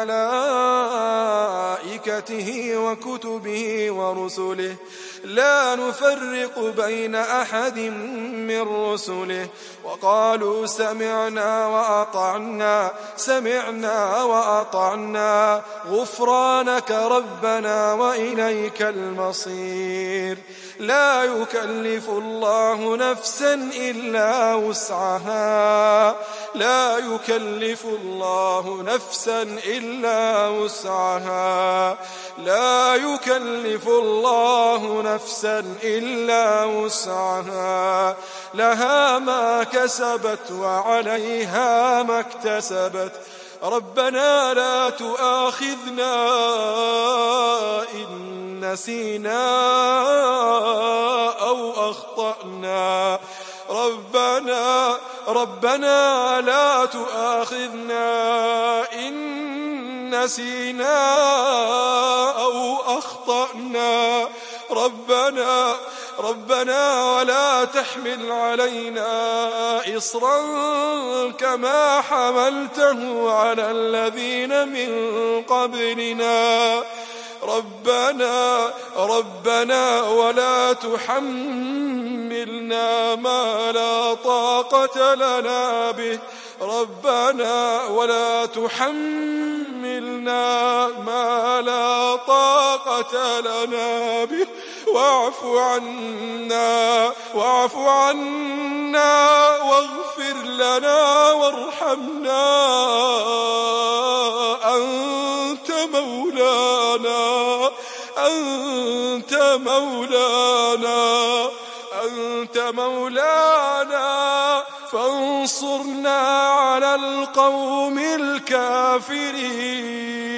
وملائكته وكتبه ورسله لا نفرق بين أحد من رسله وقالوا سمعنا وأطعنا سمعنا وأطعنا غفرانك ربنا وإليك المصير. لا يكلف الله نفسا إلا وسعها لا يكلف الله نفسا إلا وسعها لا يكلف الله نفسا إلا وسعها لها ما كسبت وعليها ما اكتسبت ربنا لا تؤاخذنا إن نسينا أو أخطأنا ربنا ربنا لا تؤاخذنا إن نسينا أو أخطأنا ربنا ربنا ولا تحمل علينا إصرا كما حملته على الذين من قبلنا ربنا ربنا ولا تحملنا ما لا طاقة لنا به ربنا ولا تحملنا ما لا طاقة لنا به واعف عنا واعف عنا واغفر لنا وارحمنا أنت مولانا أنت مولانا أنت مولانا فانصرنا على القوم الكافرين.